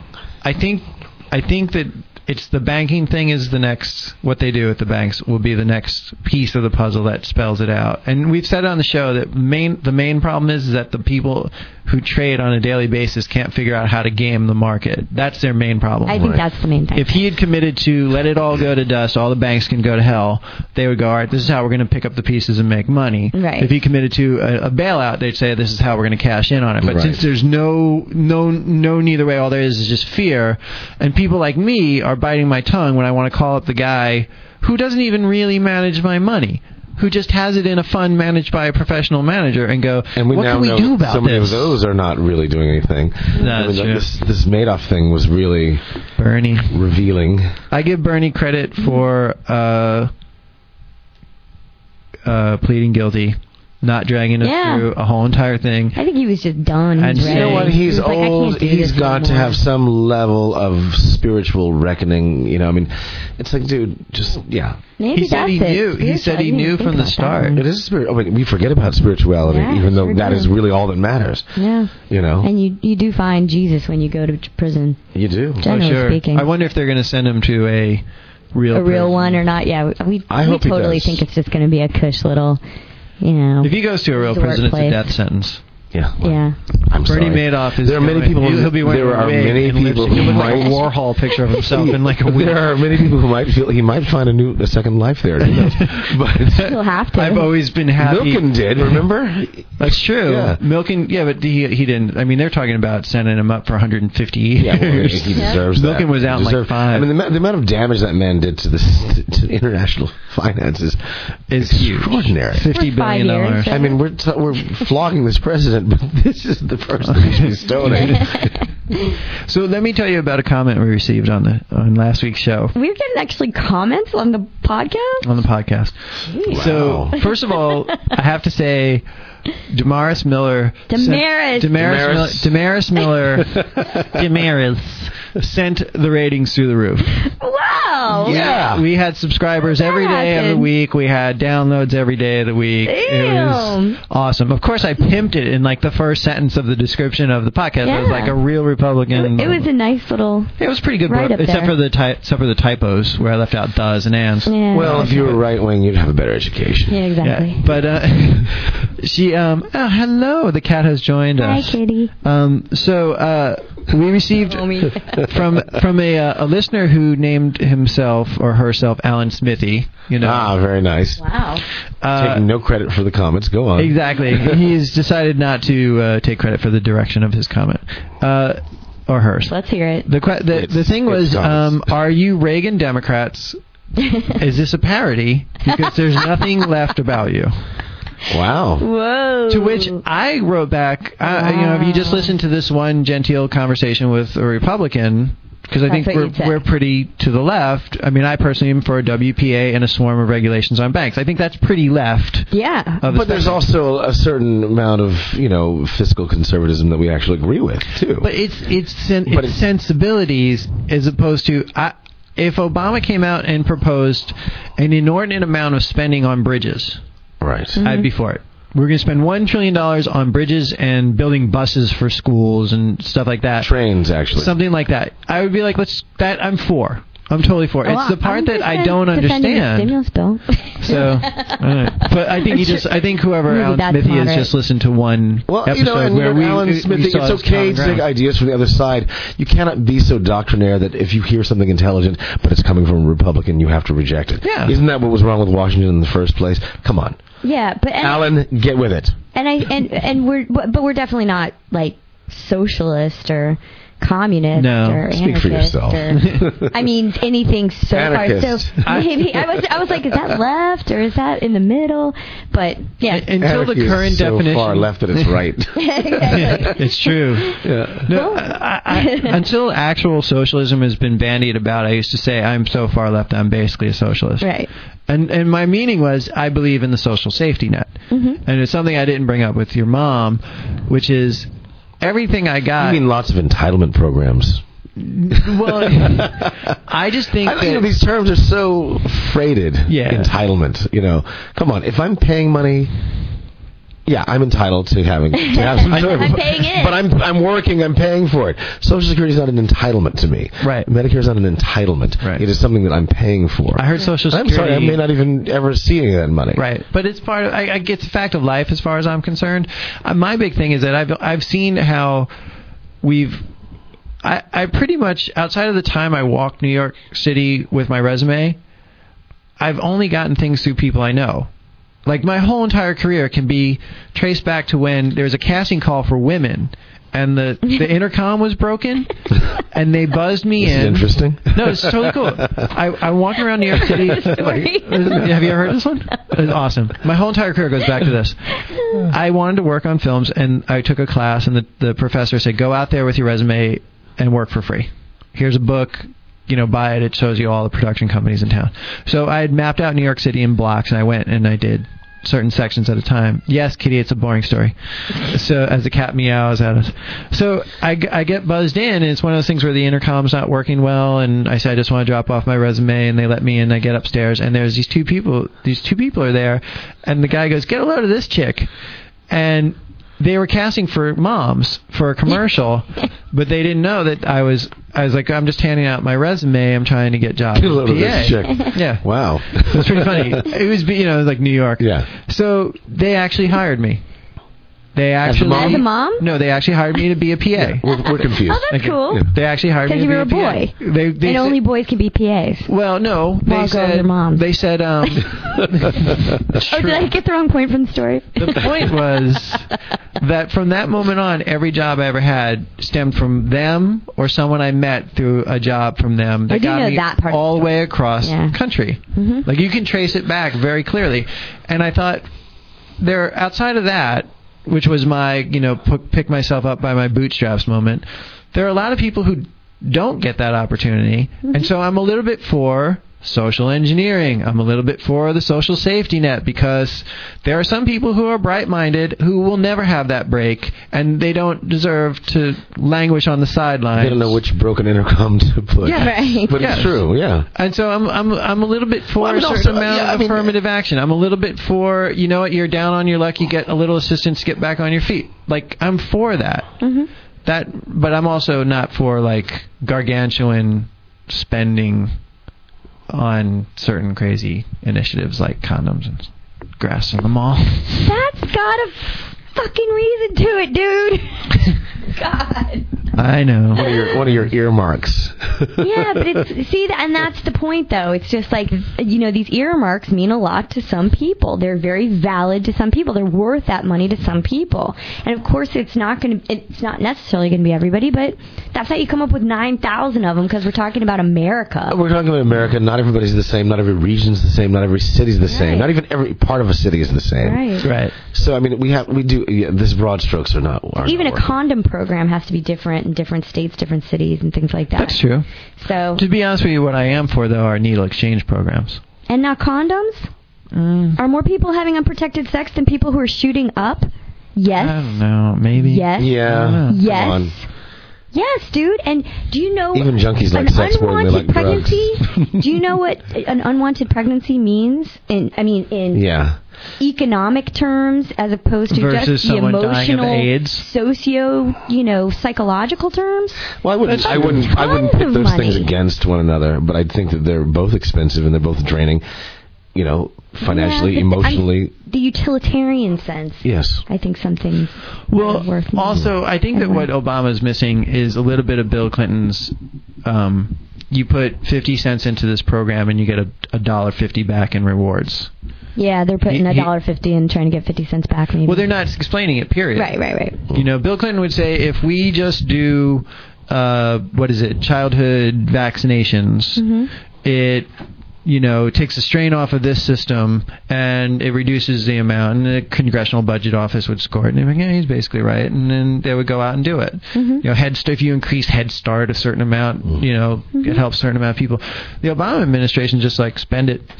I think I think that it's the banking thing is the next, what they do at the banks will be the next piece of the puzzle that spells it out. And we've said on the show that main the main problem is, is that the people who trade on a daily basis can't figure out how to game the market. That's their main problem. I think Right. that's the main thing. If he had committed to let it all go to dust, all the banks can go to hell, they would go, all right, this is how we're going to pick up the pieces and make money. Right. If he committed to a, a bailout, they'd say this is how we're going to cash in on it. But Right. since there's no, no, no neither way, all there is is just fear, and people like me are biting my tongue when I want to call up the guy who doesn't even really manage my money, who just has it in a fund managed by a professional manager, and go, And we what now can we know do that about so many this? of those are not really doing anything. That's I mean, true. This, this Madoff thing was really Bernie. revealing. I give Bernie credit for uh, uh, pleading guilty, not dragging us Yeah. through a whole entire thing. I think he was just done. And He's you You know ready. what? He He's was like, I can't old. do He's this got to anymore. have some level of spiritual reckoning. You know, I mean, it's like, dude, just yeah. Maybe He said that's he it. knew. He said he Spiritual. I didn't knew even from think the about that start. one. It is spirit. I mean, we forget about spirituality, Yeah, even though sure that do. is really all that matters. Yeah. You know, And you you do find Jesus when you go to prison. you do. Oh, Generally sure. speaking. I wonder if they're going to send him to a real A real prison. one or not? Yeah, we I we hope he totally does. think it's just going to be a cush little, you know. If he goes to a real resort prison, it's a place. death sentence. Yeah. well, Yeah. I'm Bernie sorry. Madoff is. There are many going- people- He'll, he'll be wearing there a are wig many and people lipstick. He'll who look like a might- Warhol picture of himself in like a wig. There are many people who might feel he might find a new, a second life there. Who knows? But He'll have to. I've always been happy. Milken did, remember? That's true. Yeah. Milken, yeah, but he he didn't. I mean, they're talking about sending him up for one hundred fifty years. Yeah, well, he deserves that. Milken was out He in like deserved- five. I mean, the, ma- the amount of damage that man did to this to, to international finances Is extraordinary. Fifty For five billion dollars. years, I mean, we're t- we're flogging this president president, but this is the person who should be stoning. So let me tell you about a comment we received on the on last week's show. We're getting actually comments on the podcast? On the podcast. Wow. So, first of all, I have to say, Damaris Miller. Damaris. Sent, Damaris. Damaris Miller. Damaris sent the ratings through the roof. Wow. Yeah. We had subscribers every day of the week. We had downloads every day of the week. Damn. It was awesome. Of course, I pimped it in like the first sentence of the description of the podcast. Yeah. It was like a real Republican. It was a nice little... It was pretty good, right book, up except there. for the ty- except for the typos where I left out does and ands. Yeah. Well, if you were right wing, you'd have a better education. Yeah, exactly. Yeah, but uh, she, um, oh, hello, the cat has joined Hi, us. kitty. Um, so uh, we received from from a uh, a listener who named himself or herself Alan Smithy. You know, Ah, very nice. Wow. uh, Taking no credit for the comments. Go on. exactly. He's decided not to uh, take credit for the direction of his comment. Uh, or hers. Let's hear it. The que- the, It's- the thing it's was, um, comments. are you Reagan Democrats? Is this a parody? Because there's nothing left about you. Wow. Whoa. To which I wrote back, uh, you know, if you just listen to this one genteel conversation with a Republican, because I That's think what we're you'd say. we're pretty to the left. I mean, I personally am for a W P A and a swarm of regulations on banks. I think that's pretty left. Yeah. Of the But there's spectrum. also a certain amount of, you know, fiscal conservatism that we actually agree with, too. But it's it's, sen- But it's it's- sensibilities as opposed to I, if Obama came out and proposed an inordinate amount of spending on bridges, Right. Mm-hmm. I'd be for it. We're going to spend one trillion dollars on bridges and building buses for schools and stuff like that. Trains, actually. Something like that. I would be like, let's. That I'm for. I'm totally for. Oh, It's the part I'm that I defend- don't defending the understand. stimulus bill. So, alright. But I think he just. I think whoever Maybe Alan that's Smithy has moderate. just listened to one Well, episode you know, and where you know, we, Alan we, Smith, we it's saw his okay common to take ground. ideas from the other side. You cannot be so doctrinaire that if you hear something intelligent, but it's coming from a Republican, you have to reject it. Yeah. Isn't that what was wrong with Washington in the first place? Come on. Yeah, but and, Alan, get with it. and I and and we're but but we're definitely not like socialist or communist No. or Speak for anarchist yourself. or I mean anything so Anarchist. far. So maybe I was I was like, is that left or is that in the middle? But yeah, Until the Anarchy is current so definition. far left that it's right. exactly. It's true. Yeah. No, I, I, until actual socialism has been bandied about, I used to say I'm so far left I'm basically a socialist. Right. And and my meaning was I believe in the social safety net. Mm-hmm. And it's something I didn't bring up with your mom, which is everything I got. I mean, lots of entitlement programs. well, I just think I that think you know, these terms are so freighted. Yeah. Entitlement. You know, come on. If I'm paying money, yeah, I'm entitled to having to have some. I'm paying it. But I'm I'm working. I'm paying for it. Social Security is not an entitlement to me. Right. Medicare is not an entitlement. Right. It is something that I'm paying for. I heard Social I'm Security. sorry. I may not even ever see any of that money. Right, but it's part of. I, I it's a fact of life as far as I'm concerned. Uh, my big thing is that I've I've seen how we've. I, I pretty much outside of the time I walked New York City with my resume, I've only gotten things through people I know. Like my whole entire career can be traced back to when there was a casting call for women, and the the intercom was broken, and they buzzed me This is in. interesting. No, it's totally cool. I I'm walking around New York City. Story. Have you ever heard this one? It's awesome. My whole entire career goes back to this. I wanted to work on films, and I took a class, and the, the professor said, go out there with your resume and work for free. Here's a book. You know, buy it. It shows you all the production companies in town. So I had mapped out New York City in blocks, and I went and I did certain sections at a time. Yes, Kitty, it's a boring story. So as the cat meows at us. So I, g- I get buzzed in, and it's one of those things where the intercom's not working well, and I said I just want to drop off my resume, and they let me in. I get upstairs, and there's these two people. These two people are there, and the guy goes, "Get a load of this chick," and they were casting for moms for a commercial, but they didn't know that I was. I was like, I'm just handing out my resume. I'm trying to get jobs. Get a load of P A. this chick. Yeah. Wow. It was pretty funny. It was, you know, like New York. Yeah. So they actually hired me. They actually mom? As a mom? No, they actually hired me to be a P A. Yeah, we're, we're confused. Oh, that's Okay. cool. Yeah. They actually hired me Because to you be were a a P A. boy. They, they And said- only boys can be P As. Well, no. They Well, girls said are moms. they said um. Oh, did I get the wrong point from the story? The point was that from that moment on, every job I ever had stemmed from them or someone I met through a job from them that I do got know me that part of all the the way across Yeah. country. Mhm. Like you can trace it back very clearly. And I thought, there outside of that, which was my, you know, p- pick myself up by my bootstraps moment. There are a lot of people who don't get that opportunity, mm-hmm. and so I'm a little bit for social engineering. I'm a little bit for the social safety net, because there are some people who are bright-minded who will never have that break, and they don't deserve to languish on the sidelines. They don't know which broken intercom to put. Yeah, right. But yes. it's true, yeah. And so I'm I'm I'm a little bit for well, I mean, a certain also, amount yeah, of I mean, affirmative action. I'm a little bit for, you know what, you're down on your luck, you get a little assistance to get back on your feet. Like, I'm for that. Mm-hmm. That, but I'm also not for, like, gargantuan spending on certain crazy initiatives like condoms and grass in the mall. That's got a fucking reason to it, dude. God. I know. One of your, one of your earmarks. Yeah, but it's, see, and that's the point, though. It's just like, you know, these earmarks mean a lot to some people. They're very valid to some people. They're worth that money to some people. And of course, it's not going to, it's not necessarily going to be everybody, but that's how you come up with nine thousand of them, because we're talking about America. We're talking about America. Not everybody's the same. Not every region's the same. Not every city's the Right. same. Not even every part of a city is the same. Right. Right. So, I mean, we have, we do, yeah, this broad strokes are not, are Even not a working. condom program has to be different in different states, different cities, and things like that. That's true. So, To be honest with you, what I am for, though, are needle exchange programs. and now condoms? Mm, Are more people having unprotected sex than people who are shooting up? Yes. I don't know. Maybe. Yes. Yeah. Yes. Come on. Yes, dude. And do you know Even junkies like an sex more than they unwanted like drugs. pregnancy? Do you know what an unwanted pregnancy means? In I mean, in Yeah. economic terms, as opposed to Versus just the someone dying of emotional, AIDS? socio, you know, psychological terms. Well, I wouldn't. That's I wouldn't. I wouldn't tons pit of those things money. against one another. But I think that they're both expensive and they're both draining. You know, financially, Yeah, but the- emotionally. I'm- the utilitarian sense. Yes. I think some things Well, are worth more. also, I think that Anyway. what Obama's missing is a little bit of Bill Clinton's. Um, you put fifty cents into this program and you get a, a dollar fifty back in rewards. Yeah, they're putting He- a he- dollar fifty and trying to get fifty cents back. Maybe. Well, they're not explaining it. Period. Right, right, right. You know, Bill Clinton would say if we just do, uh, what is it, childhood vaccinations, Mm-hmm. it, you know, takes the strain off of this system and it reduces the amount. And the Congressional Budget Office would score it. And they're like, yeah, he's basically right. And then they would go out and do it. Mm-hmm. You know, Head Start, if you increase Head Start a certain amount, you know, Mm-hmm. it helps a certain amount of people. The Obama administration just like spend it.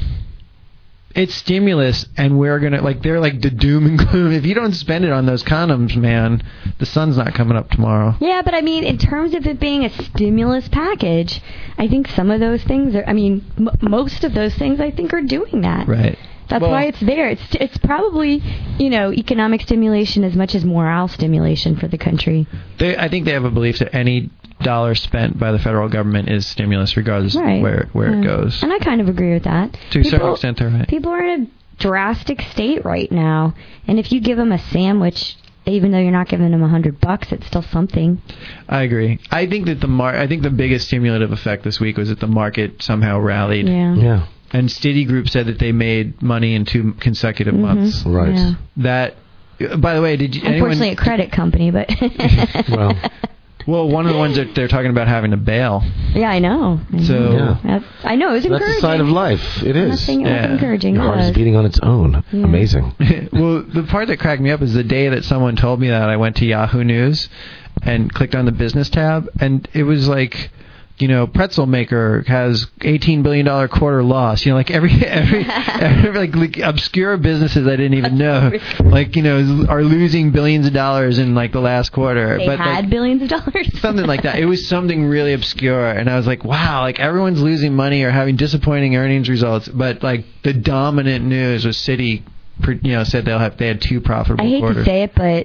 It's stimulus, and we're gonna like they're like the doom and gloom. If you don't spend it on those condoms, man, the sun's not coming up tomorrow. Yeah, but I mean, in terms of it being a stimulus package, I think some of those things are. I mean, m- most of those things I think are doing that. Right. That's Well- why it's there. It's it's probably, you know, economic stimulation as much as morale stimulation for the country. They, I think they have a belief that any dollar spent by the federal government is stimulus, regardless Right. of where where Yeah. it goes. And I kind of agree with that. To a certain extent, they're right. People are in a drastic state right now, and if you give them a sandwich, even though you're not giving them a hundred bucks, it's still something. I agree. I think that the mar- I think the biggest stimulative effect this week was that the market somehow rallied. Yeah. Yeah. And Citigroup said that they made money in two consecutive Mhm. months. Right. Yeah. That, by the way, did you? Unfortunately, anyone, a credit company, but Well. well, one of the ones that they're talking about having to bail. yeah, I know. I So- know. Yeah. That's, I know. It was That's encouraging. the sign of life. It I'm not is. saying it Yeah. wasn't encouraging. Your It heart is was. beating on its own. Yeah. Amazing. Well, the part that cracked me up is the day that someone told me that I went to Yahoo News and clicked on the business tab, and it was like, you know, pretzel maker has eighteen billion dollars quarter loss. You know, like every, every, every like, like obscure businesses I didn't even know, like, you know, are losing billions of dollars in like the last quarter. They but had like, billions of dollars. something like that. It was something really obscure, and I was like, wow, like everyone's losing money or having disappointing earnings results, but like the dominant news was Citi, you know, said they'll have they had two profitable I hate quarters. to say it, but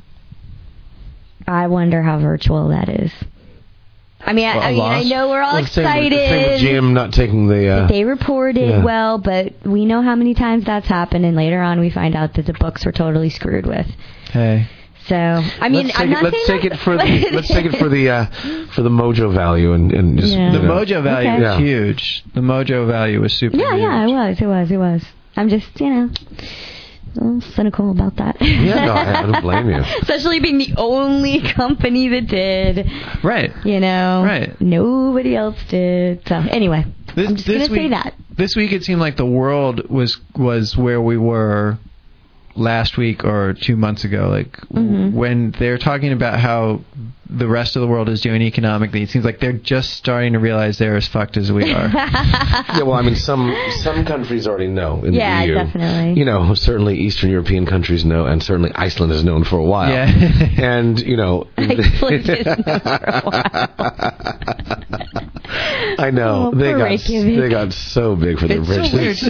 I wonder how virtual that is. I mean, I, Well, a I mean, I loss? know we're all Well, same with- excited. Same with G M not taking the. Uh, They reported yeah. well, but we know how many times that's happened, and later on we find out that the books were totally screwed with. Hey. So, I mean, let's I'm take not it, let's saying take that- it for the let's take it for the uh, for the mojo value and, and just Yeah. The you know. mojo value Okay. was Yeah. huge. The mojo value was super Yeah, huge. yeah, it was, it was, it was. I'm just, you know, a little cynical about that. Yeah, no, I, I don't blame you. Especially being the only company that did. Right. You know, Right. Nobody else did. So anyway, This, I'm just this gonna week, say that. This week it seemed like the world was was where we were last week or two months ago, like Mm-hmm. when they're talking about how the rest of the world is doing economically, it seems like they're just starting to realize they're as fucked as we are. Yeah, well, I mean, some some countries already know in Yeah, the E U. definitely. You know, certainly Eastern European countries know, and certainly Iceland has known for a while. Yeah. And, you know... Iceland has known for a while. I know. Oh, they poor got Reykjavik. they got so big for their It's so britches.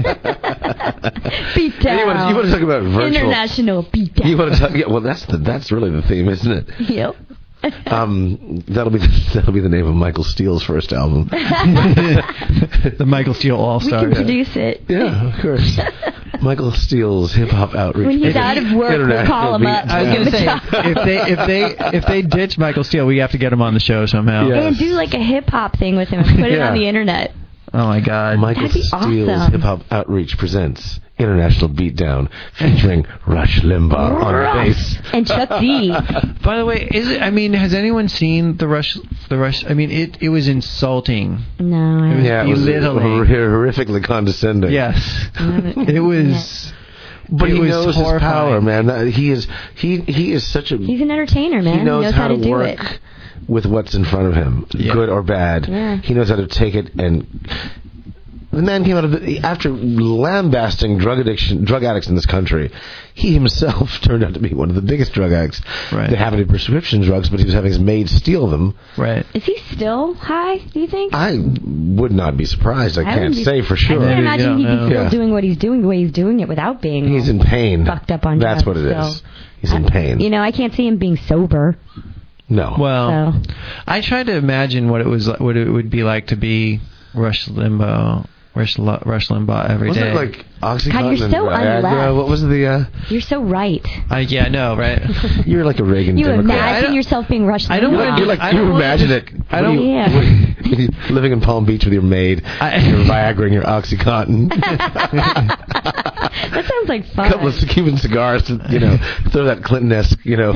Beat down. You want, you want to talk about virtual... International beat down. You want to talk... Yeah, well, that's the that's really the theme, isn't it? Yep. Um, that'll be the, that'll be the name of Michael Steele's first album. The Michael Steele All We Star. can produce it. Yeah, of course. Michael Steele's hip hop outreach. When he's out of work, we'll International call him beat up. I was Give gonna him a say job. if they if they if they ditch Michael Steele, we have to get him on the show somehow. Yeah. And do like a hip hop thing with him and put it Yeah. on the internet. Oh my God. Michael That'd be Steele's awesome. hip hop outreach presents International Beatdown featuring Rush Limbaugh on bass. And Chuck D. By the way, is it? I mean, has anyone seen the Rush? The Rush. I mean, it it was insulting. No, I It was Yeah, it was belittling. hor- horrifically condescending. Yes, haven't it seen was. But It he was knows his horrifying. power, man. That- He is he he is such a He's an entertainer, man. he knows, how, how, to, to do work it. with what's in front of him, Yeah. good or bad. Yeah. He knows how to take it. And the man came out of the, after lambasting drug addiction, drug addicts in this country. He himself turned out to be one of the biggest drug addicts. Right. They have any prescription drugs, but he was having his maid steal them. Right. Is he still high, do you think? I would not be surprised. I, I can't wouldn't be- say for I sure. can't imagine don't he'd be know. still Yeah. doing what he's doing the way he's doing it without being He's all in pain. fucked up on That's drugs what it is. still. He's in I- pain. You know, I can't see him being sober. No. Well, So. I tried to imagine what it was, li- what it would be like to be Rush Limbaugh, Rush, Li- Rush Limbaugh every was day. it like Oxycontin God, you're and so Viagra? unleft. What was the? Uh, You're so right. I, yeah, I know, right? you're like a Reagan You Democrat. I imagine don't- yourself being Rush I don't Limbaugh. wanna You're like I you don't wanna imagine just- it. I What don't- do you- Yeah. what do you- living in Palm Beach with your maid, I- your Viagra and your Oxycontin, That sounds like a fun. couple of Cuban cigars, to, you know, throw that Clinton-esque, you know.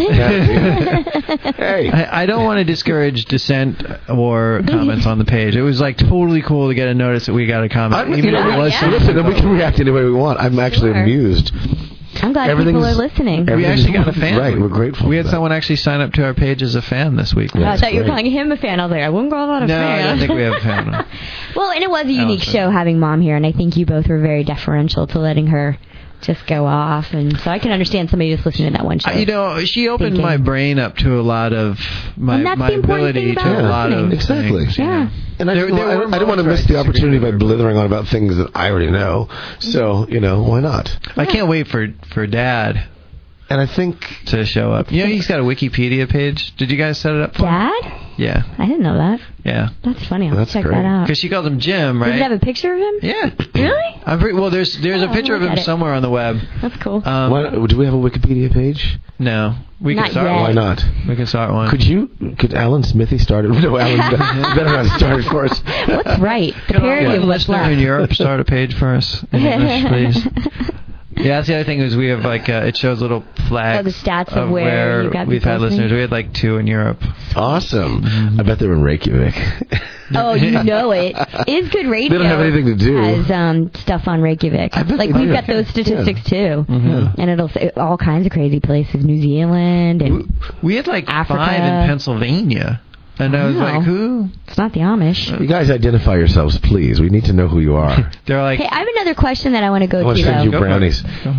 Hey, I, I don't want to discourage dissent or comments on the page. It was like totally cool to get a notice that we got a comment. I'm, even you know, though it was yeah. so listen, and we can react any way we want. I'm actually Sure. amused. I'm glad Everything's- people are listening. every- We actually got a fan. Right, we're grateful We for had that. someone actually sign up to our page as a fan this week. Oh, I That's thought you were great. calling him a fan. I was like, I wouldn't call that a No, fan. I don't think we have a fan. Well, and it was a unique Allison. show having Mom here, and I think you both were very deferential to letting her just go off, and so I can understand somebody just listening to that one show. Uh, you know, she opened Thinking. my brain up to a lot of my, And that's my the important ability thing to about a lot of listening. Exactly. things, you Yeah. know. And I, There- didn't, there I, were I didn't want to moments miss where I the opportunity by disagreed with her. blithering on about things that I already know. So, you know, why not? I can't wait for for Dad And I think to show up. You know, he's got a Wikipedia page. Did you guys set it up for him? Dad? Yeah, I didn't know that. yeah. That's funny. I'll That's check great. that out. Because she calls him Jim, Does right? it have a picture of him? Yeah. Really? I'm pretty, well, there's there's Oh, a picture of look him at it. somewhere on the web. That's cool. Um, why, do we have a Wikipedia page? No, we Not can start yet. one. Why not? We can start one. Could you? Could Alan Smithy start it? No, Alan better, better not start it for us. What's right? The Could parody one of what's listener left. in Europe start a page for us in English, please? Yeah, that's the other thing is we have like uh, it shows little flags Oh, the stats of where you got we've people had listening? listeners. We had like two in Europe. Awesome. I bet they're in Reykjavik. Oh, you know it. Is Good Radio. They don't have anything to do. Has um, stuff on Reykjavik. I bet Like they we've do. got those statistics too, Mhm. and it'll say all kinds of crazy places, New Zealand, We, and we had like Africa. five in Pennsylvania, and I was Wow. like, who? it's not the Amish. You guys identify yourselves, please. We need to know who you are. They're like, Hey, I have another question that I want to go I want to to send though. you Go for it. brownies. Go.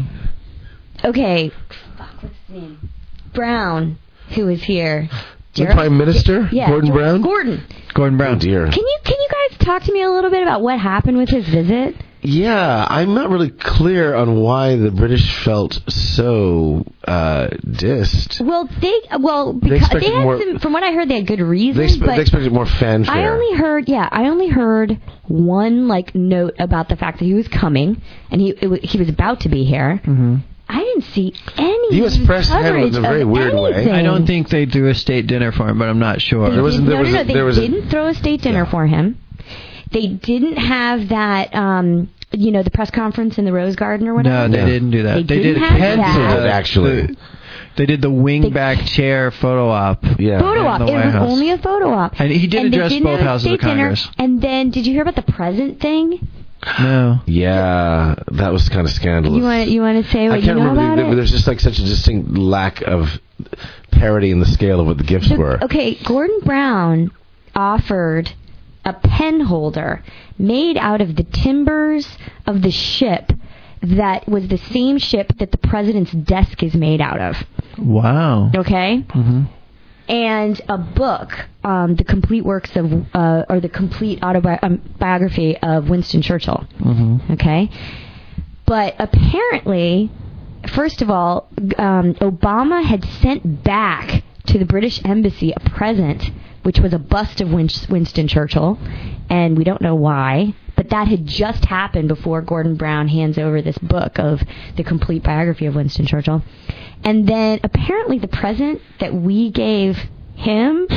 Okay, fuck, what's his name? Brown, who is here. The Gerald- Prime Minister, Yeah, Gordon George Brown. Gordon. Gordon Oh Brown. dear. Can you can you guys talk to me a little bit about what happened with his visit? Yeah, I'm not really clear on why the British felt so uh, dissed. Well, they well They because they, expected had more- some. From what I heard, they had good They, reasons. expe- but they expected more fanfare. I only heard, yeah, I only heard one like note about the fact that he was coming and he it, wa- he was about to be here. Mm-hmm. I didn't see any. The U S press handled it in a coverage very of weird way. anything. I don't think they threw a state dinner for him, but I'm not sure. They There was- did- there no, was no, a- no. They there was a- didn't throw a state dinner Yeah. for him. They didn't have that, um, you know, the press conference in the Rose Garden or whatever. No, they Yeah. did didn't do that. They They, didn't did have pencil that. the- Actually. the- they did the wingback chair photo op. Yeah. Photo in op. the It White was House. only a photo op. And he did And they address didn't both have a houses of state dinner. Congress. And then, did you hear about the present thing? No. Yeah, that was kind of scandalous. You want you want to say what I can't you know remember. about The, it? there's just like such a distinct lack of parity in the scale of what the gifts The- were. Okay, Gordon Brown offered a pen holder made out of the timbers of the ship that was the same ship that the president's desk is made out of. Wow. Okay? Mm-hmm. And a book, um, the complete works of, uh, or the complete autobiography of Winston Churchill. Mm-hmm. Okay? But apparently, first of all, um, Obama had sent back to the British Embassy a present, which was a bust of Win- Winston Churchill, and we don't know why. But that had just happened before Gordon Brown hands over this book of the complete biography of Winston Churchill. And then apparently the present that we gave him...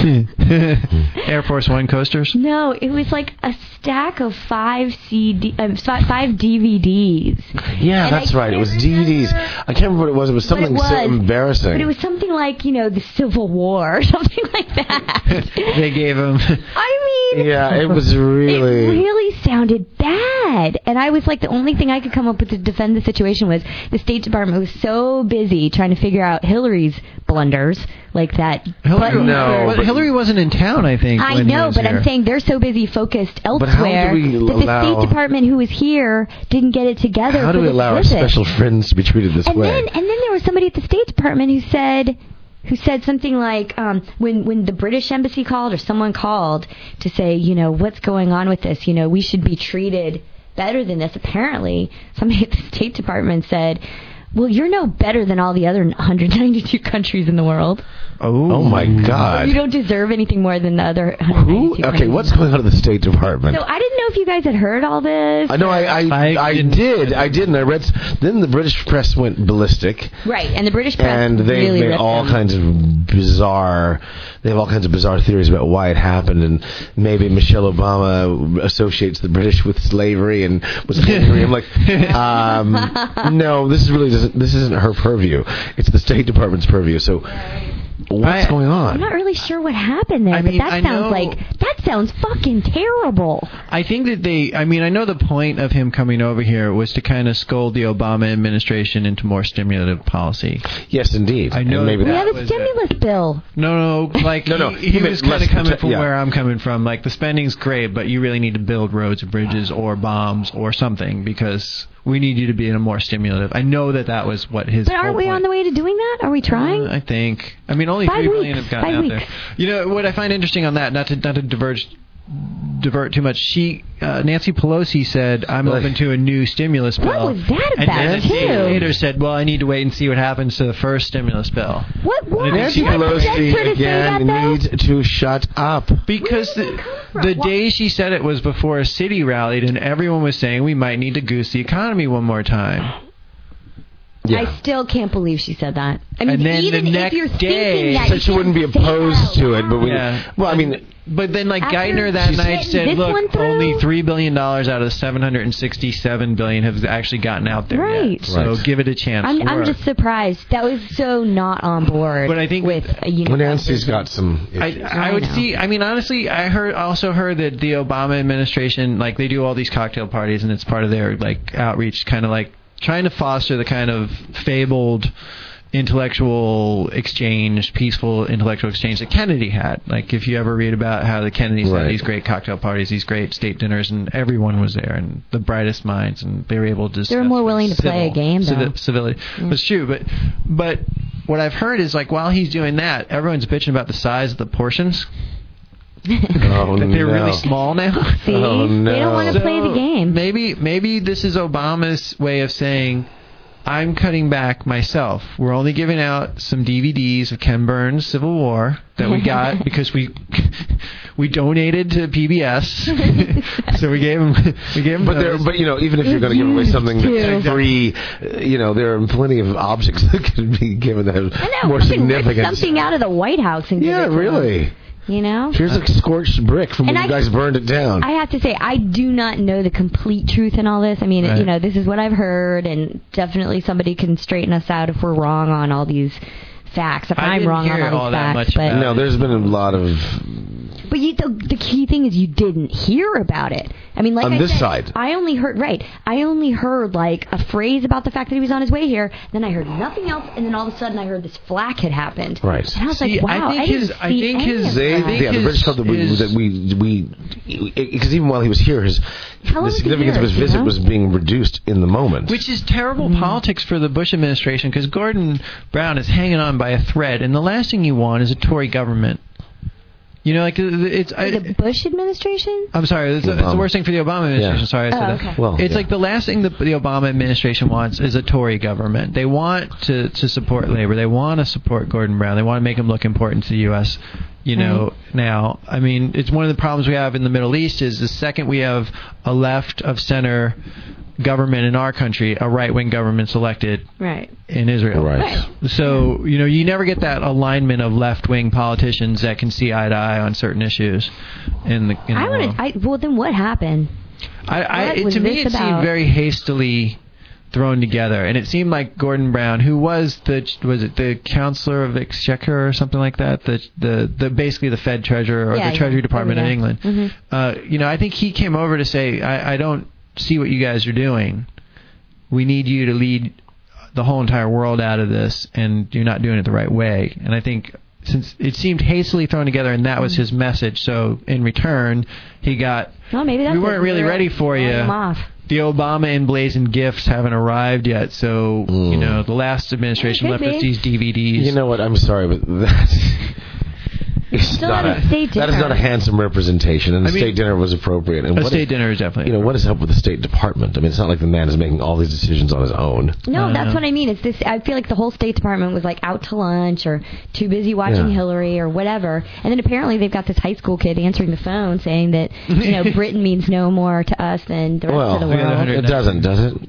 Air Force One coasters? No, it was like a stack of five C D, uh, five D V Ds. Yeah, And that's I right. It was can't D V Ds. remember I can't remember what it was. It was what it something so was, embarrassing. But it was something like, you know, the Civil War or something like that. They gave him... I mean... Yeah, it was really... It really sounded bad. And I was like, the only thing I could come up with to defend the situation was the State Department was so busy trying to figure out Hillary's blunders, like that. Hillary, button no, for- but Hillary wasn't in town, I think. I when he know, was but here. I'm saying they're so busy focused But how do elsewhere we that the allow- State Department who was here didn't get it together. How do for we this allow our visit. special friends to be treated this and way? Then, and then there was somebody at the State Department who said... who said something like, um, when, when the British Embassy called or someone called to say, you know, what's going on with this? You know, we should be treated better than this. Apparently, somebody at the State Department said, well, you're no better than all the other one hundred ninety-two countries in the world. Oh, Oh my God! You don't deserve anything more than the other one hundred Who? ninety-two Okay, countries. what's going on at the State Department? So I didn't know if you guys had heard all this. I know I I, I I, didn't- did I did and I read. s- Then the British press went ballistic, Right, and the British press and they really made ripped all them. kinds of bizarre. They have all kinds of bizarre theories about why it happened, and maybe Michelle Obama associates the British with slavery and was angry. I'm like, um, no, this is really doesn't. This isn't her purview. It's the State Department's purview. So. What's I- going on? I'm not really sure what happened there, I mean, but that I sounds know- like that sounds fucking terrible. I think that they, I mean, I know the point of him coming over here was to kind of scold the Obama administration into more stimulative policy. Yes, indeed. I know And maybe that We that have a was stimulus bill. No, no, like No, no, he, he he meant was kind less of coming protect- from yeah. where I'm coming from. Like the spending's great, but you really need to build roads and bridges or bombs or something because we need you to be in a more stimulative. I know that that was what his. But aren't whole we point. on the way to doing that? Are we trying? Uh, I think. I mean, only Five three billion weeks. have gotten Five out weeks. there. You know what I find interesting on that, not to not to diverge. divert too much. She, uh, Nancy Pelosi said, "I'm Like- open to a new stimulus bill." What was that And about, then a day too? later said, "Well, I need to wait and see what happens to the first stimulus bill." What? What? Nancy What possessed her Pelosi to say that, again though? needs to shut up. Because the, the day she said it was before a city rallied, and everyone was saying we might need to goose the economy one more time. Yeah. I still can't believe she said that. I mean, And then even the if next you're day- thinking that, Said you she wouldn't be can't say that opposed out to it, but we. Yeah. Well, I mean, But then, like After Geithner that she's night getting said, this one "Look, through- only three billion dollars out of the seven hundred and sixty-seven billion have actually gotten out there Right. yet. So Right. give it a chance." I'm, to I'm work. just surprised. That was so not on board. But I think with that- a unified well, Nancy's vision. got some. I, issues. I would I know. see. I mean, honestly, I heard also heard that the Obama administration, like, they do all these cocktail parties, and it's part of their like outreach, kind of like trying to foster the kind of fabled intellectual exchange, peaceful intellectual exchange that Kennedy had. Like, if you ever read about how the Kennedys Right. had these great cocktail parties, these great state dinners, and everyone was there, and the brightest minds, and they were able to discuss They were more willing to play a game, though. civi- civility. Mm. It's true, but but what I've heard is, like, while he's doing that, everyone's bitching about the size of the portions. Oh, that they're no. really small now. See, Oh, no. they don't want to So play the game. Maybe maybe this is Obama's way of saying, I'm cutting back myself. We're only giving out some D V Ds of Ken Burns' Civil War that we got because we we donated to P B S. So we gave him we gave him But there, those. but you know, even if you're going to give away something Too. that's free, uh, you know, there are plenty of objects that can be given that have I know, more fucking rip significance. something out of the White House and give Yeah, it to really. them, you know? Here's a scorched brick from when And you I- guys burned it down. I have to say, I do not know the complete truth in all this. I mean, Right. you know, this is what I've heard, and definitely somebody can straighten us out if we're wrong on all these facts. If I I'm didn't wrong on hear all these all that facts, much but about no, there's been a lot of. but but you, the, the key thing is you didn't hear about it. I mean, like on I this said, side, I only heard right. I only heard like a phrase about the fact that he was on his way here. Then I heard nothing else, and then all of a sudden I heard this flak had happened. Right. And I was See, like, wow, I think I his, didn't I see think any his, of They, that. think yeah, the his- British felt that we, his- that we, we, because even while he was here, his How long the was he significance here, of his you visit know? was being reduced in the moment. Which is terrible Mm-hmm. politics for the Bush administration, because Gordon Brown is hanging on by a thread, and the last thing you want is a Tory government. You know, like it's. I, the Bush administration? I'm sorry, it's, it's the worst thing for the Obama administration. Yeah. Sorry, I said Oh, that. okay. Well, It's yeah. like the last thing the, the Obama administration wants is a Tory government. They want to, to support labor. They want to support Gordon Brown. They want to make him look important to the U S You know, Right. now, I mean, it's one of the problems we have in the Middle East is the second we have a left of center government in our country, a right-wing government's elected Right. in Israel. Right. So, you know, you never get that alignment of left-wing politicians that can see eye to eye on certain issues in the, in I the want world. to. I well, then what happened? I, I, What it, was to me, this it seemed about? very hastily thrown together, and it seemed like Gordon Brown, who was the was it the Counselor of Exchequer or something like that, the the, the basically the Fed Treasurer or Yeah, the Treasury yeah. Department Oh, of yeah. England. Mhm. Uh, you know, I think he came over to say, I, I don't see what you guys are doing. We need you to lead the whole entire world out of this, and you're not doing it the right way. And I think since it seemed hastily thrown together, and that was his message, so in return, he got. Well, maybe that's we weren't it. really They're ready for blowing you. them off. The Obama emblazoned gifts haven't arrived yet, so Mm. you know the last administration Could left be. us these D V Ds. You know what? I'm sorry, but that's it's Still not at a, a state that is dinner. not a handsome representation, and the I mean, state dinner was appropriate. And a what state is, dinner is definitely. You know, what is up with the State Department? I mean, it's not like the man is making all these decisions on his own. No, I that's know. what I mean. It's this. I feel like the whole State Department was like out to lunch or too busy watching Yeah. Hillary or whatever. And then apparently they've got this high school kid answering the phone saying that you know Britain means no more to us than the rest Well, of the I got a world. hundred- it doesn't, does it?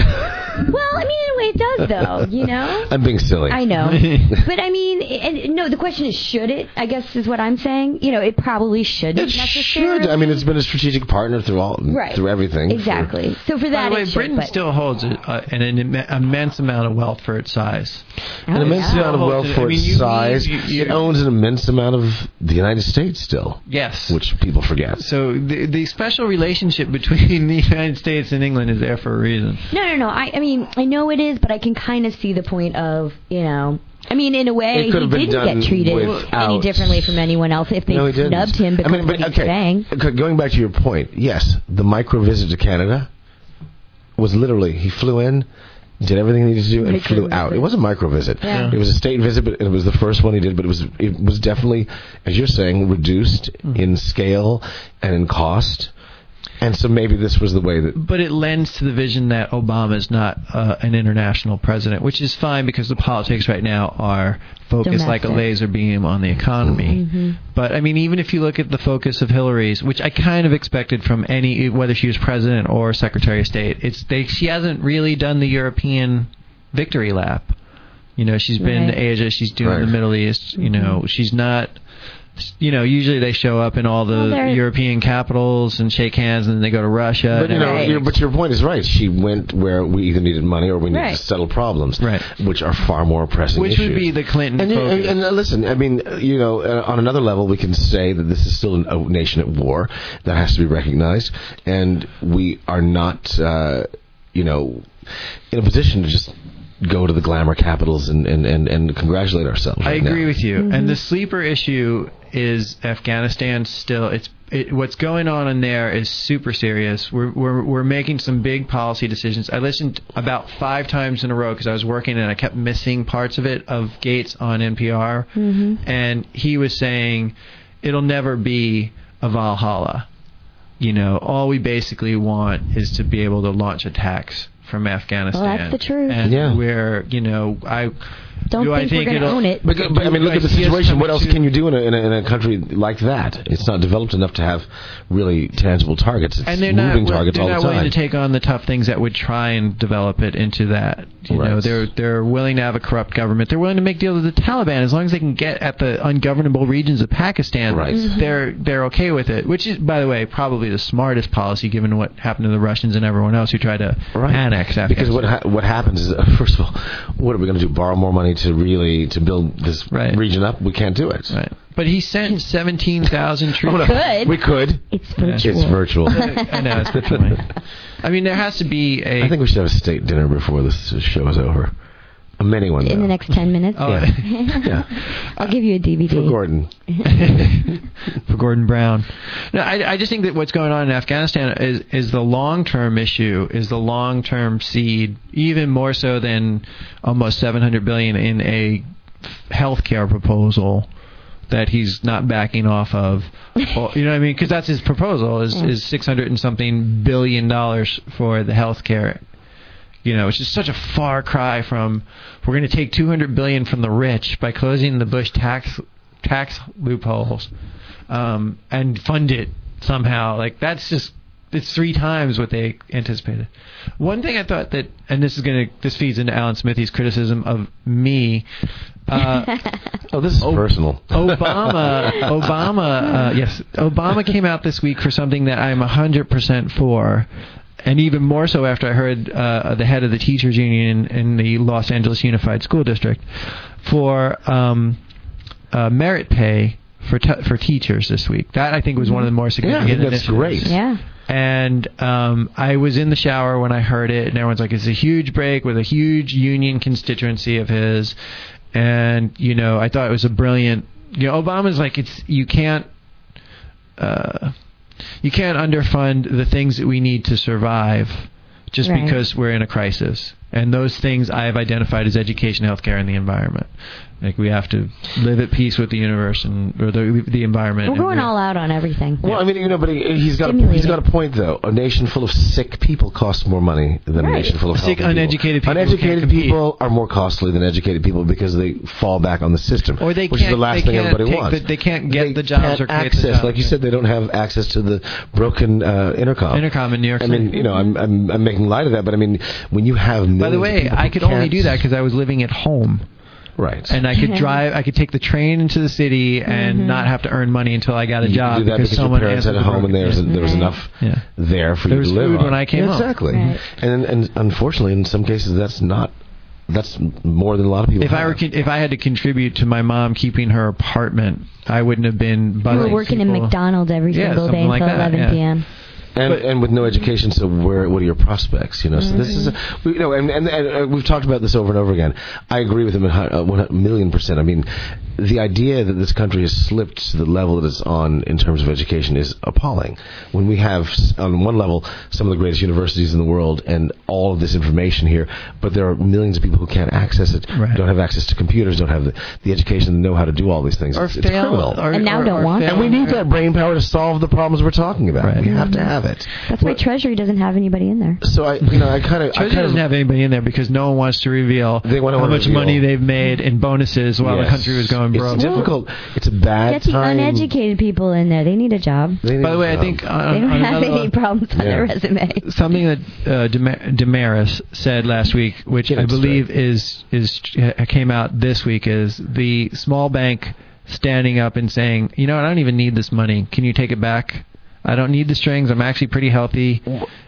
Well, I mean, in a way, it does though. You know. I'm being silly. I know, but I mean, and, no. The question is, should it? I guess is what I'm saying. You know, it probably shouldn't It necessarily. should. I mean, it's been a strategic partner through all, Right. through everything. Exactly. So for By that, the way, it should, Britain but- still holds a, uh, an, an imme- immense amount of wealth for its size. Oh, An immense yeah. amount of wealth I for mean, its you- size. you- you- It owns an immense amount of the United States still, Yes. which people forget. So the the special relationship between the United States and England is there for a reason. No, no, no. I, I mean, I know it is, but I can kind of see the point of, you know, I mean, in a way, It he could have been didn't done get treated without- any differently from anyone else if they No, he didn't. snubbed him because I mean, of but, what he's okay. saying. Okay, going back to your point, yes, the micro visit to Canada was literally he flew in, did everything he needed to do, and Micro flew out. visit. It was a micro visit. Yeah. It was a state visit, but it was the first one he did. But it was it was definitely, as you're saying, reduced in scale and in cost. And so maybe this was the way that. But it lends to the vision that Obama is not uh, an international president, which is fine because the politics right now are focused like a Domestic. laser beam on the economy. Mm-hmm. But I mean, even if you look at the focus of Hillary's, which I kind of expected from any, whether she was president or Secretary of State, it's they, she hasn't really done the European victory lap. You know, she's been Right. to Asia, she's doing Right. the Middle East. You know, she's not. You know, usually they show up in all the Well, they're- European capitals and shake hands, and then they go to Russia. But you and know, Right. your, but your point is right. She went where we either needed money or we needed Right. to settle problems, Right. which are far more pressing Which issues. would be the Clinton And, and, focus. and uh, listen, I mean, uh, you know, uh, on another level, we can say that this is still an, a nation at war that has to be recognized, and we are not, uh, you know, in a position to just go to the glamour capitals and, and, and, and congratulate ourselves. I right agree now. with you. Mm-hmm. And the sleeper issue is Afghanistan. Still, it's it, what's going on in there is super serious. We're we're we're making some big policy decisions. I listened about five times in a row because I was working and I kept missing parts of it of Gates on N P R, Mm-hmm. and he was saying it'll never be a Valhalla. You know, all we basically want is to be able to launch attacks from Afghanistan. Well, that's the truth. And Yeah. we're, you know, I Don't do I think we're think going to it'll- own it. But, but I mean, look I at the see us situation. What coming else to- can you do in a, in a in a country like that? It's not developed enough to have really tangible targets. It's and they're moving not targets they're all not the willing time. to take on the tough things that would try and develop it into that. You know, Right. they're they're willing to have a corrupt government. They're willing to make deals with the Taliban as long as they can get at the ungovernable regions of Pakistan. Right. Mhm. They're they're okay with it. Which is, by the way, probably the smartest policy given what happened to the Russians and everyone else who tried to Right. annex Afghanistan. Because what ha- what happens is, uh, first of all, what are we going to do? Borrow more money to really to build this right. region up, we can't do it. Right. But he sent seventeen thousand troops. Oh, no. Could. We could. It's virtual. It's virtual. I know, it's virtual. I mean, there has to be a... I think we should have a state dinner before this show is over. A mini one, In though. the next ten minutes? Oh, Yeah. yeah. I'll give you a D V D. For Gordon. For Gordon Brown. No, I, I just think that what's going on in Afghanistan is, is the long-term issue, is the long-term seed, even more so than almost seven hundred billion dollars in a healthcare proposal that he's not backing off of. Well, you know what I mean? Because that's his proposal, is, is six hundred and something billion dollars for the healthcare. You know, it's just such a far cry from, we're going to take two hundred billion dollars from the rich by closing the Bush tax tax loopholes um, and fund it somehow. Like, that's just, it's three times what they anticipated. One thing I thought that, and this is going to, this feeds into Alan Smithy's criticism of me. Uh, oh, this is o- personal. Obama, Obama, uh, yes, Obama came out this week for something that I'm one hundred percent for. And even more so after I heard uh, the head of the teachers union in the Los Angeles Unified School District for um, uh, merit pay for t- for teachers this week. That, I think, was one of the more significant yeah, I think that's initiatives. great. Yeah. And um, I was in the shower when I heard it, and everyone's like, it's a huge break with a huge union constituency of his. And, you know, I thought it was a brilliant... You know, Obama's like, it's you can't... Uh, You can't underfund the things that we need to survive just right. because we're in a crisis. And those things I have identified as education, healthcare, and the environment. Like, we have to live at peace with the universe and or the the environment. We're going all out on everything. Well, I mean, you know, but he, he's got a, he's got a point though. A nation full of sick people costs more money than right. a nation full of sick, healthy uneducated people. Uneducated people are more costly than educated people because they fall back on the system, or they which can't, is the last they thing can't everybody take wants. The, they can't get they the jobs can't or create access, the jobs. like you said, they don't have access to the broken uh, intercom. Intercom in New York I City. mean, you know, I'm, I'm I'm making light of that, but I mean, when you have by the way, I could only do that because I was living at home. Right. And I could drive, I could take the train into the city and mm-hmm. not have to earn money until I got a you job. could do that because, because someone your parents had a home and there was, there was right. enough yeah. there for there you was to live food on. when I came yeah, home. Exactly. Right. And and unfortunately, in some cases, that's not. That's more than a lot of people If have. I were, if I had to contribute to my mom keeping her apartment, I wouldn't have been. You were working people. in McDonald's every yeah, single day like until that, eleven yeah. p.m. And, But, and with no education, so where what are your prospects? You know, so mm-hmm. this is a, we, you know, and, and, and uh, we've talked about this over and over again. I agree with him a uh, million percent. I mean, the idea that this country has slipped to the level that it's on in terms of education is appalling. When we have, on one level, some of the greatest universities in the world and all of this information here, but there are millions of people who can't access it, right. don't have access to computers, don't have the, the education to know how to do all these things. Or It's, fail, it's criminal. or, And now or, don't or want fail. And we need that brain power to solve the problems we're talking about. Right. We have to have it. That's why Treasury doesn't have anybody in there. So I, you know, I kind of, I Treasury kind doesn't of have anybody in there because no one wants to reveal They wanna how much reveal. money they've made in bonuses while Yes. the country was going broke. It's difficult. It's a bad Get the time. uneducated people in there. They need a job. They need By the way, a I job. think on, They don't on have another any one- problems on Yeah. their resume. something that uh, Demar- Damaris said last week, which Get I it believe straight. is is uh, came out this week, is the small bank standing up and saying, you know what, I don't even need this money. Can you take it back? I don't need the strings. I'm actually pretty healthy.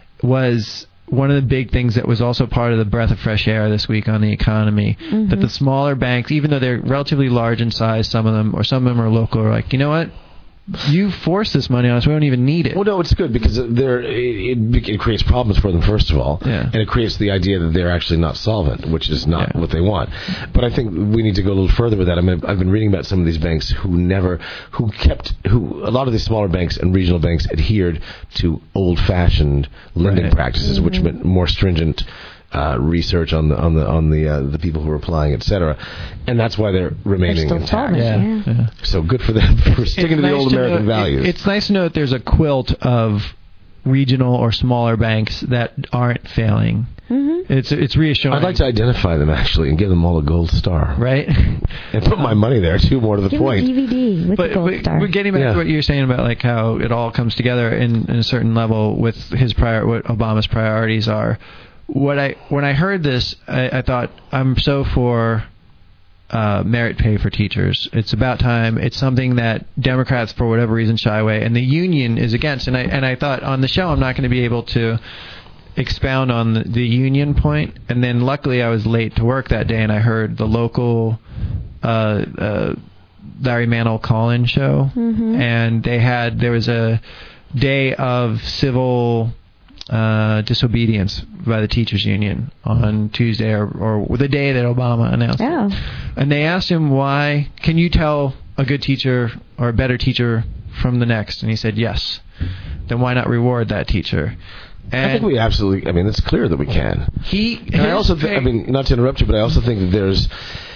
Was one of the big things that was also part of the breath of fresh air this week on the economy. Mm-hmm. That the smaller banks, even though they're relatively large in size, some of them, or some of them are local, are like, you know what? You force this money on us. We don't even need it. Well, no, it's good because there it, it, it creates problems for them first of all, Yeah. and it creates the idea that they're actually not solvent, which is not Yeah. what they want. But I think we need to go a little further with that. I mean, I've been reading about some of these banks who never, who kept, who a lot of these smaller banks and regional banks adhered to old-fashioned lending Right. practices, Mm-hmm. which meant more stringent. Uh, research on the on the on the uh, the people who are applying, et cetera, and that's why they're remaining still intact. solvent. yeah. Yeah. yeah. So good for them for sticking to the nice old American know, values. it- it's nice to know that there's a quilt of regional or smaller banks that aren't failing. Mm-hmm. It's it's reassuring. I'd like to identify them actually and give them all a gold star, right? and put my money there too. More to the Give point. them a D V D with But, the gold but, star. but getting back Yeah. to what you were saying about like how it all comes together in, in a certain level with his prior what Obama's priorities are. What I when I heard this, I, I thought I'm so for uh, merit pay for teachers. It's about time. It's something that Democrats, for whatever reason, shy away, and the union is against. And I and I thought on the show I'm not going to be able to expound on the, the union point, and then luckily I was late to work that day, and I heard the local uh, uh, Larry Mantle call-in show, mm-hmm. and they had there was a day of civil uh, disobedience by the teachers union on Tuesday, or, or the day that Obama announced oh. it. And they asked him, why can you tell a good teacher or a better teacher from the next? And he said yes. Then why not reward that teacher? And I think we absolutely, I mean, it's clear that we can. He, and I also think, I mean, not to interrupt you, but I also think that there's,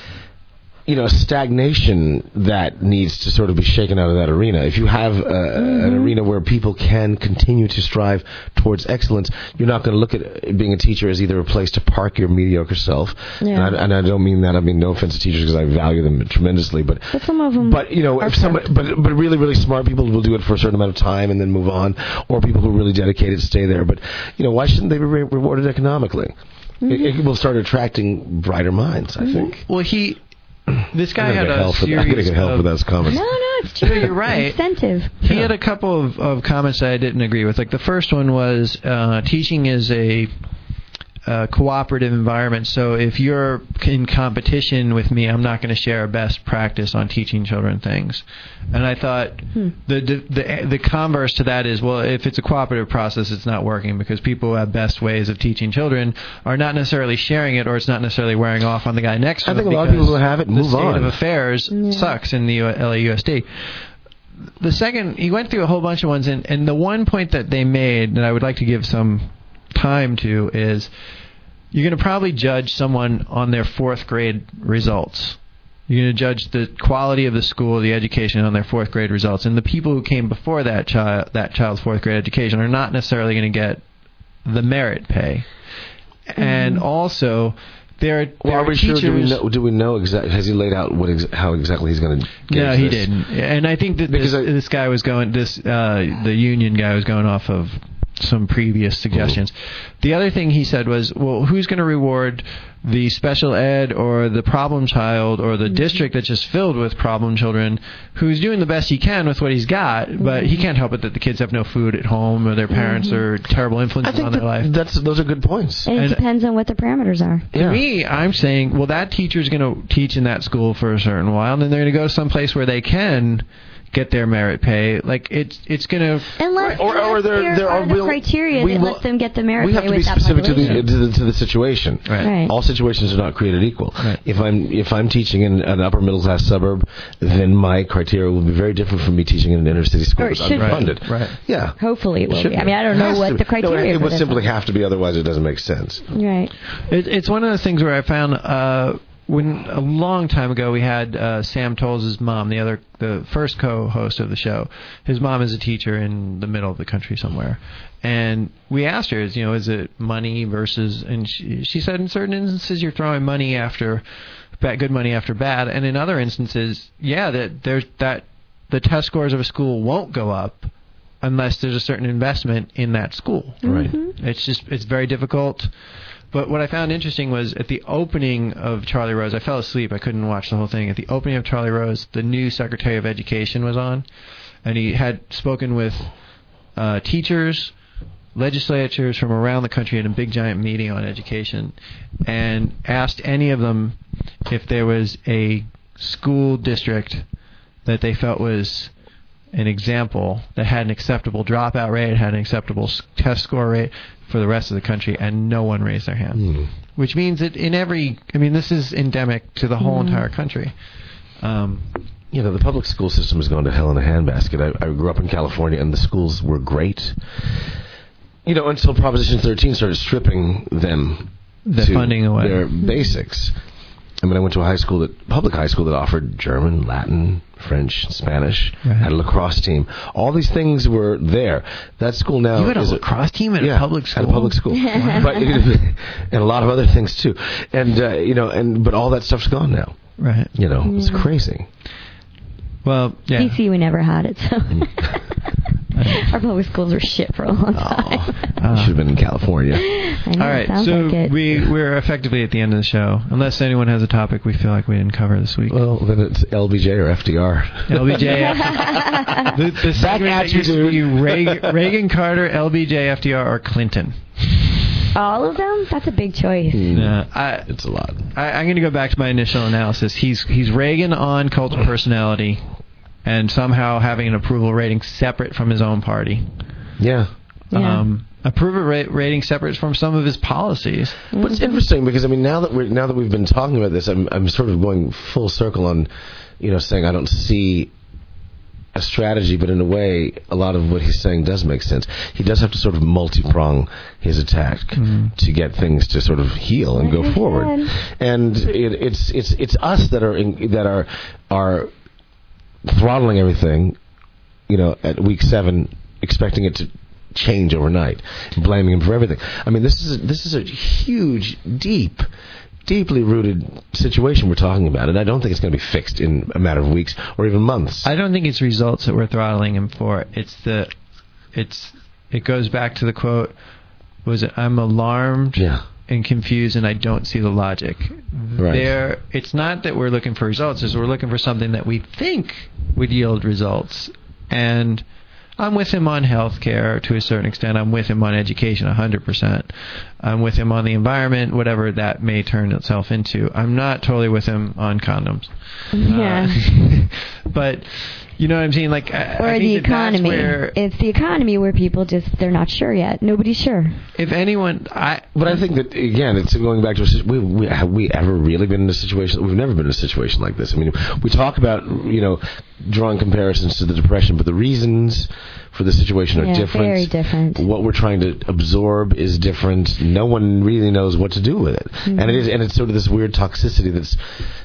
you know, stagnation that needs to sort of be shaken out of that arena. If you have uh, mm-hmm. an arena where people can continue to strive towards excellence, you're not going to look at being a teacher as either a place to park your mediocre self. Yeah. And, I, and I don't mean that. I mean no offense to teachers, because I value them tremendously. But, but some of them. But you know, if somebody, but but really really smart people will do it for a certain amount of time and then move on, or people who are really dedicated stay there. But you know, why shouldn't they be re- rewarded economically? Mm-hmm. It, it will start attracting brighter minds, I mm-hmm. think. Well, he. This guy had a help series I'm going to get help of, with those comments. No, no, it's true. You're right. Incentive. He had a couple of, of comments that I didn't agree with. Like the first one was uh, teaching is a uh, cooperative environment. So if you're in competition with me, I'm not going to share a best practice on teaching children things. And I thought hmm. the, the the the converse to that is, well, if it's a cooperative process, it's not working, because people who have best ways of teaching children are not necessarily sharing it, or it's not necessarily wearing off on the guy next to I them. think a lot of people who have it move the state on. of affairs yeah. sucks in the L A U S D. The second, he went through a whole bunch of ones, and, and the one point that they made that I would like to give some time to is, you're going to probably judge someone on their fourth grade results. You're going to judge the quality of the school, the education, on their fourth grade results. And the people who came before that child, that child's fourth grade education, are not necessarily going to get the merit pay. Mm-hmm. And also, there are, there well, are we are sure? teachers. Do we know? Do we know exactly? Has he laid out what ex- how exactly he's going to? No, he this? didn't. And I think that this, I, this guy was going. This uh, the union guy was going off of some previous suggestions. Mm-hmm. The other thing he said was, well, who's going to reward the special ed or the problem child or the mm-hmm. district that's just filled with problem children, who's doing the best he can with what he's got, mm-hmm. but he can't help it that the kids have no food at home, or their parents mm-hmm. are terrible influences on their that, life. That's those are good points. And it and depends on what the parameters are. To yeah. me, I'm saying, well, that teacher's going to teach in that school for a certain while, and then they're going to go someplace where they can get their merit pay. Like it's it's going to unless, or, or, or there there, there are are the will, criteria that will, lets them get the merit we pay have to be with that specific to the, population. to the to the situation. Right. Right. All situations are not created equal. Right. If I'm if I'm teaching in an upper middle class suburb, then my criteria will be very different from me teaching in an inner city school Or it that's should be. underfunded. Right. Yeah. Hopefully it will Should be. I mean, I don't It know has what to the be. criteria No, it for would this simply is. have to be, otherwise it doesn't make sense. Right. It, it's one of those things where I found uh, when a long time ago we had uh, Sam Tolles' mom, the other, the first co-host of the show. His mom is a teacher in the middle of the country somewhere, and we asked her, you know, is it money versus? And she, she said, in certain instances, you're throwing money after bad, good money after bad, and in other instances, yeah, that there's that the test scores of a school won't go up unless there's a certain investment in that school. Right. Mm-hmm. It's just it's very difficult. But what I found interesting was at the opening of Charlie Rose, I fell asleep. I couldn't watch the whole thing. At the opening of Charlie Rose, the new Secretary of Education was on, and he had spoken with uh, teachers, legislatures from around the country in a big giant meeting on education, and asked any of them if there was a school district that they felt was an example that had an acceptable dropout rate, had an acceptable test score rate for the rest of the country, and no one raised their hand. Mm. Which means that in every, I mean, this is endemic to the whole mm. entire country. Um, you know, the public school system has gone to hell in a handbasket. I, I grew up in California, and the schools were great. You know, until Proposition thirteen started stripping them the to funding away. their basics. I mean, I went to a high school, that public high school that offered German, Latin, French, Spanish, right. had a lacrosse team. All these things were there. That school now you had a is lacrosse a, team at yeah, a public school. At a public school, but and a lot of other things too. And uh, you know, and but all that stuff's gone now. Right. You know, yeah. it's crazy. Well, yeah. D C, we never had it, so our public schools were shit for a long time. Oh, uh, should have been in California. I know, all right, sounds so like it. we we're effectively at the end of the show. Unless anyone has a topic we feel like we didn't cover this week. Well, then it's L B J or F D R. L B J. the the segment that used to be Reagan, Reagan, Carter, L B J, F D R, or Clinton. All of them? That's a big choice. Mm. Yeah, I, It's a lot. I, I'm going to go back to my initial analysis. He's he's Reagan on cult of personality, and somehow having an approval rating separate from his own party. Yeah. Yeah. Um, approval ra- rating separate from some of his policies. But it's interesting because I mean now that we're now that we've been talking about this, I'm I'm sort of going full circle on, you know, saying I don't see a strategy, but in a way, a lot of what he's saying does make sense. He does have to sort of multi-prong his attack mm-hmm. to get things to sort of heal and go forward. And it, it's it's it's us that are in, that are are throttling everything, you know, at week seven, expecting it to change overnight, blaming him for everything. I mean, this is a, this is a huge, deep, deeply rooted situation we're talking about, and I don't think it's going to be fixed in a matter of weeks or even months. I don't think it's results that we're throttling him for. It's the, it's it goes back to the quote. Was it? I'm alarmed. Yeah. And confused, and I don't see the logic. Right. There, it's not that we're looking for results; it's we're looking for something that we think would yield results. And I'm with him on healthcare to a certain extent. I'm with him on education one hundred percent. I'm with him on the environment, whatever that may turn itself into. I'm not totally with him on condoms. Yeah. Uh, but you know what I'm saying? Like, or I, I the think economy. That that's where, it's the economy where people just, they're not sure yet. Nobody's sure. If anyone, I. But I think that, again, it's going back to, a, we, we, have we ever really been in a situation, we've never been in a situation like this. I mean, we talk about, you know, drawing comparisons to the Depression, but the reasons for the situation are yeah, different. Very different. What we're trying to absorb is different. No one really knows what to do with it. Mm-hmm. And it is, and it's sort of this weird toxicity that's,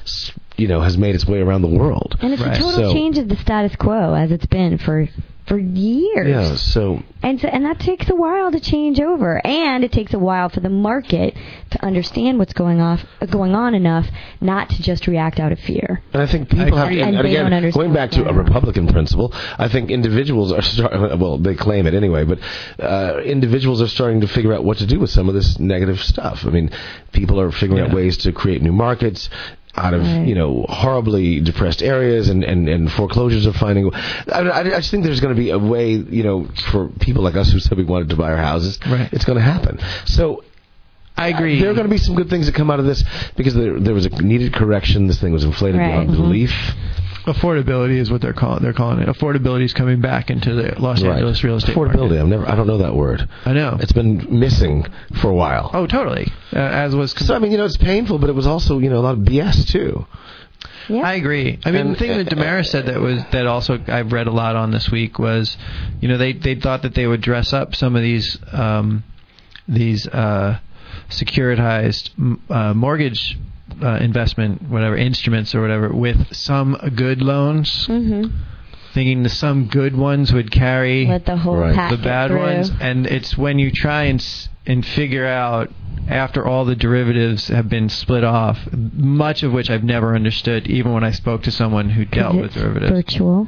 you know, has made its way around the world. And it's right. a total so, change of the status quo as it's been for for years. Yeah, so and so, and that takes a while to change over, and it takes a while for the market to understand what's going off, going on enough not to just react out of fear. And I think people have, and, and, and again, going back to a Republican principle, I think individuals are starting, well, they claim it anyway, but uh, individuals are starting to figure out what to do with some of this negative stuff. I mean, people are figuring yeah. out ways to create new markets out of, right. you know, horribly depressed areas, and, and, and foreclosures are finding... I, I, I just think there's going to be a way, you know, for people like us who said we wanted to buy our houses, right. it's going to happen. So... I agree. Uh, there are going to be some good things that come out of this because there, there was a needed correction. This thing was inflated right. beyond mm-hmm. belief. Affordability is what they're calling. They're calling it. Affordability is coming back into the Los right. Angeles real estate Affordability. market. I've never. I don't know that word. I know. It's been missing for a while. Oh, totally. Uh, as was. So I mean, you know, it's painful, but it was also, you know, a lot of B S too. Yeah. I agree. I mean, and, the thing uh, that Damaris said that was that also I've read a lot on this week was, you know, they they thought that they would dress up some of these um, these. Uh, securitized uh, mortgage uh, investment, whatever, instruments or whatever, with some good loans, mm-hmm. thinking the some good ones would carry Let the, whole right. the bad through. ones. And it's when you try and and figure out, after all the derivatives have been split off, much of which I've never understood, even when I spoke to someone who dealt with derivatives. Virtual.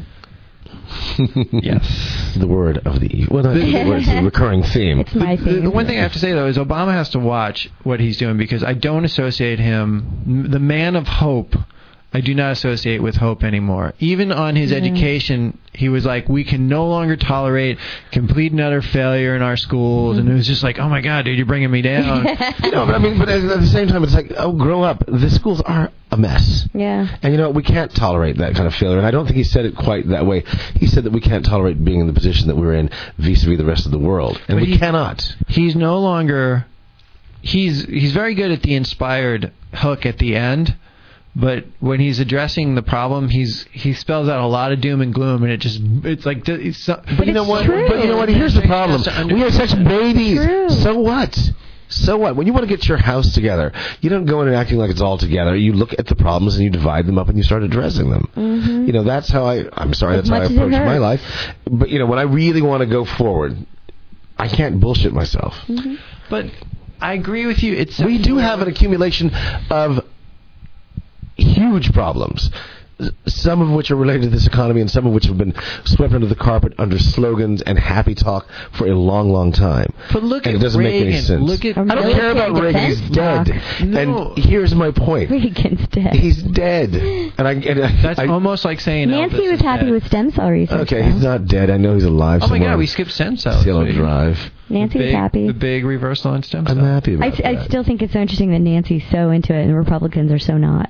Yes. The word of the well, not the word, it's a recurring theme. It's my the, theme. The, the one thing I have to say, though, is Obama has to watch what he's doing, because I don't associate him, the man of hope, I do not associate with hope anymore. Even on his mm-hmm. education, he was like, we can no longer tolerate complete and utter failure in our schools. Mm-hmm. And it was just like, oh my God, dude, you're bringing me down. You know, but I mean, but at the same time, it's like, oh, grow up. The schools are a mess. Yeah. And you know, we can't tolerate that kind of failure. And I don't think he said it quite that way. He said that we can't tolerate being in the position that we're in vis-a-vis the rest of the world. And but we he, cannot. He's no longer... He's he's very good at the inspired hook at the end. But when he's addressing the problem, he's he spells out a lot of doom and gloom, and it just it's like. It's, but but you know what? True. But you know what? Here's the problem: we are such babies. True. So what? So what? When you want to get your house together, you don't go in and acting like it's all together. You look at the problems and you divide them up and you start addressing them. Mm-hmm. You know, that's how I. I'm sorry, as that's how I approach my life. But you know, when I really want to go forward, I can't bullshit myself. Mm-hmm. But I agree with you. It's we do have an accumulation of huge problems. some of which are related to this economy and some of which have been swept under the carpet under slogans and happy talk for a long, long time. But look and at it doesn't Reagan. make any sense. Look at I don't care about Reagan. He's dead. No. And here's my point. Reagan's dead. He's dead. And I, and I That's I, almost like saying Nancy Elvis was is happy dead. with stem cell research. Okay, though. he's not dead. I know he's alive Oh my somewhere. God, we skipped stem cells. Cielo sweetie. Drive. Nancy the was big, happy. The big reversal on stem cells. I'm happy I, about that. I still think it's so interesting that Nancy's so into it and the Republicans are so not.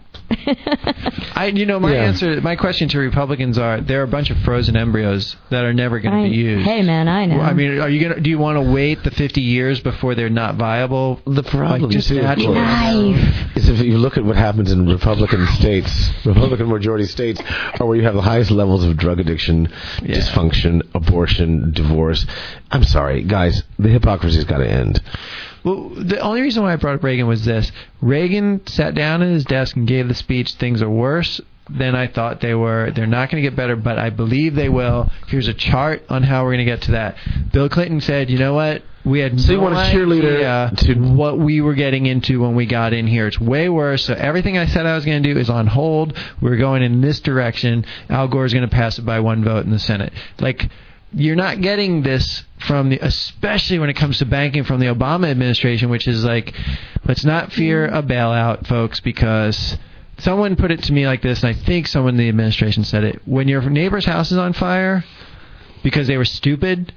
I, you know, my Yeah. answer, my question to Republicans are: there are a bunch of frozen embryos that are never going I- to be used. Hey, man, I know. Well, I mean, are you gonna? Do you want to wait the fifty years before they're not viable? The problem, like, just too, of naturally. course, Life. is if you look at what happens in Republican states, Republican majority states, are where you have the highest levels of drug addiction, Yeah. dysfunction, abortion, divorce. I'm sorry, guys, the hypocrisy's got to end. Well, the only reason why I brought up Reagan was this: Reagan sat down at his desk and gave the speech. Things are worse than I thought they were. They're not going to get better, but I believe they will. Here's a chart on how we're going to get to that. Bill Clinton said, "You know what? We had So no you want a cheerleader idea to- what we were getting into when we got in here. It's way worse. So everything I said I was going to do is on hold. We're going in this direction. Al Gore's going to pass it by one vote in the Senate." Like, you're not getting this from the, especially when it comes to banking, from the Obama administration, which is like, let's not fear a bailout, folks, because someone put it to me like this, and I think someone in the administration said it: when your neighbor's house is on fire because they were stupid,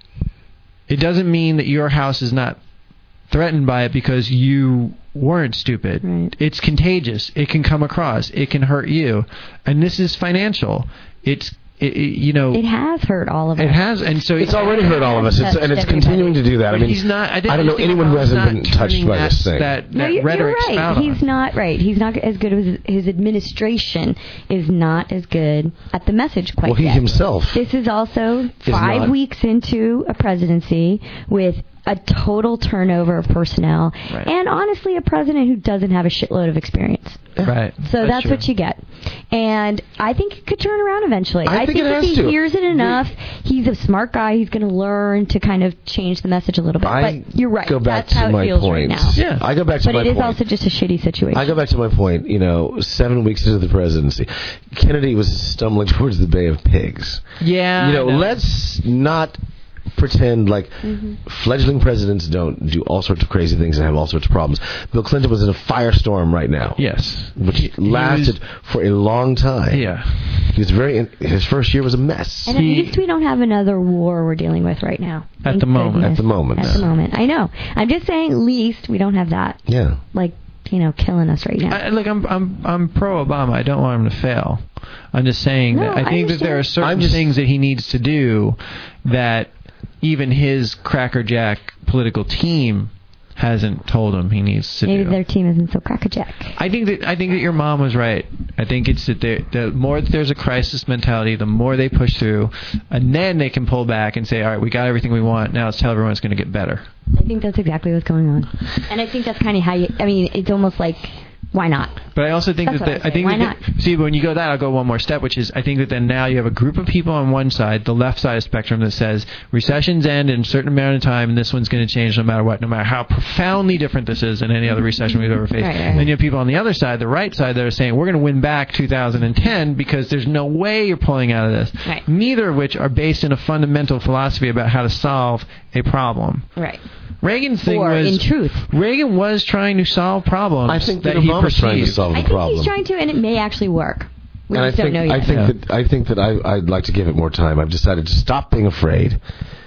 it doesn't mean that your house is not threatened by it because you weren't stupid. Right. It's contagious. It can come across. It can hurt you. And this is financial. It's, it, it, you know... It has hurt all of us. It has, and so It's already hurt all of us, it's, and it's continuing to do that. I But mean, he's not, I, I don't know anyone who hasn't been touched by this thing. That, that No, you're, rhetoric you're right. spout He's on. not right. He's not as good as his administration is not as good at the message quite Well, he yet. himself. This is also five not. weeks into a presidency with a total turnover of personnel, Right. and honestly, a president who doesn't have a shitload of experience. Right. So that's, true. what you get. And I think it could turn around eventually. I think it if has he to. hears it enough, he's a smart guy. He's going to learn to kind of change the message a little bit. I but you're right. go back That's to how my it feels point. right now. Yeah. I go back to But my it is point. also just a shitty situation. I go back to my point, you know, seven weeks into the presidency, Kennedy was stumbling towards the Bay of Pigs. Yeah. You know, I know. let's not pretend like Mm-hmm. fledgling presidents don't do all sorts of crazy things and have all sorts of problems. Bill Clinton was in a firestorm right now. Yes. Which He- he lasted for a long time. Yeah. He was very, his first year was a mess. And at He- least we don't have another war we're dealing with right now. At Thank the moment. goodness. At the moment. At the moment. I know. I'm just saying at least we don't have that, Yeah. like, you know, killing us right now. I, look, I'm I'm I'm pro Obama. I don't want him to fail. I'm just saying No, that I I think that there are understand. certain I'm just- things that he needs to do that even his crackerjack political team hasn't told him he needs to Maybe do. their team isn't so crackerjack. I think that I think that your mom was right. I think it's that there- the more that there's a crisis mentality, the more they push through, and then they can pull back and say, "All right, we got everything we want. Now let's tell everyone it's going to get better." I think that's exactly what's going on. And I think that's kind of how you, I mean, it's almost like, why not? But I also think That's that what the, I'm I think saying. that Why the- see, when you go that, I'll go one more step, which is I think that then now you have a group of people on one side, the left side of the spectrum, that says recessions end in a certain amount of time, and this one's going to change no matter what, no matter how profoundly different this is than any other recession we've ever faced. Right, right. And then you have people on the other side, the right side, that are saying we're going to win back two thousand ten because there's no way you're pulling out of this. Right. Neither of which are based in a fundamental philosophy about how to solve a problem. Right. Reagan's thing Or, was in truth. Reagan was trying to solve problems I think that that he Obama's trying to perceived. solve the I think problem. he's trying to, and it may actually work. We and I just think, don't know I yet. think Yeah. that I think that I, I'd like to give it more time. I've decided to stop being afraid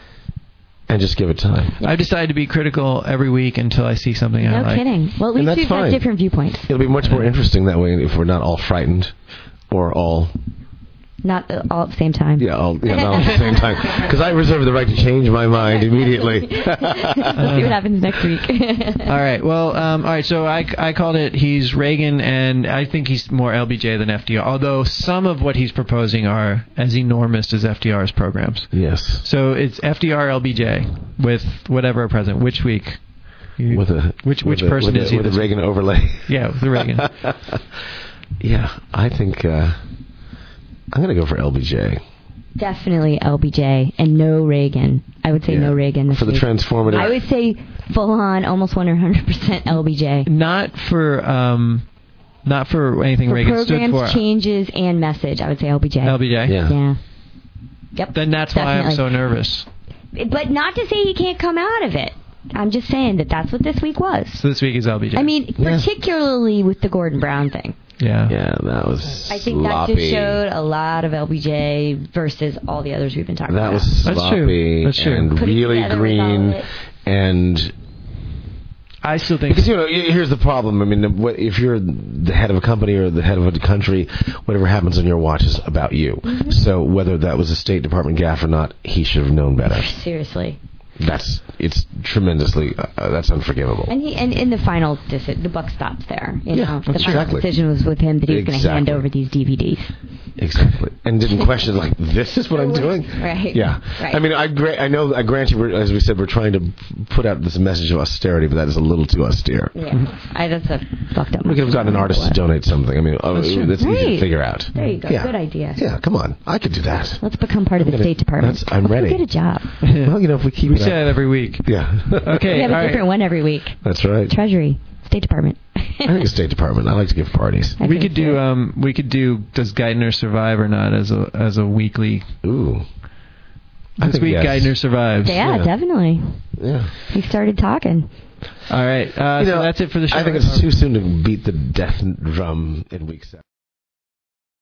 and just give it time. I've decided to be critical every week until I see something I No like. kidding. Well, at And least that's we've fine. got different viewpoints. It'll be much more interesting that way if we're not all frightened or all Not uh, all at the same time. yeah, all, yeah, not all at the same time. Because I reserve the right to change my mind immediately. Let's see what happens next week. All right. Well, um, all right. So I, I called it. He's Reagan, and I think he's more L B J than F D R. Although some of what he's proposing are as enormous as F D R's programs. Yes. So it's F D R, L B J with whatever a president. Which week? You- With a which with which a, person with is a, he? with a this Reagan overlay? week? Yeah, with the Reagan. Yeah, I think uh, I'm going to go for L B J. Definitely L B J and no Reagan. I would say Yeah. no Reagan. This For the week. transformative. I would say full on, almost one hundred percent L B J. Not for um, Not for anything For Reagan stood programs, for. changes, and message, I would say L B J. L B J? Yeah. Yeah. Yep. Then that's why Definitely. I'm so nervous. But not to say he can't come out of it. I'm just saying that that's what this week was. So this week is L B J. I mean, Yeah. particularly with the Gordon Brown thing. yeah. Yeah, that was I think sloppy. that just showed a lot of L B J versus all the others we've been talking That about. was That's sloppy true. That's true. and Put it really together green. without it. And I still think... because, you know, here's the problem. I mean, what- if you're the head of a company or the head of a country, whatever happens on your watch is about you. Mm-hmm. So whether that was a State Department gaffe or not, he should have known better. Seriously. That's it's tremendously uh, that's unforgivable. And he and in the final, deci- the buck stops there. You Yeah, know, the that's final exactly. decision was with him that he was going to hand Exactly. over these D V Ds. Exactly, and didn't question like this is what I'm doing. Right. Yeah. Right. I mean, I gra- I know I grant you, we're, as we said, we're trying to put out this message of austerity, but that is a little too austere. Yeah, I, that's a fucked up. We could have gotten an artist to donate something. I mean, oh, That's true. that's easy to Right. figure out. There you go. Yeah. Good idea. Yeah, come on, I could do that. Let's become part of the I'm gonna- State Department. that's- I'm Let's go ready. Get a job. Well, you know, if we keep We it say up- that every week. Yeah. Okay. We have a all right. different one every week. That's right. Treasury, State Department. I think the State Department. I like to give parties. I We think could so. do um we could do Does Geithner Survive or Not as a as a weekly. Ooh. I This think week yes. Geithner survives. Yeah, Yeah. definitely. Yeah. We started talking. All right. Uh, You so know, that's it for the show. I think it's too soon to beat the death drum in week seven.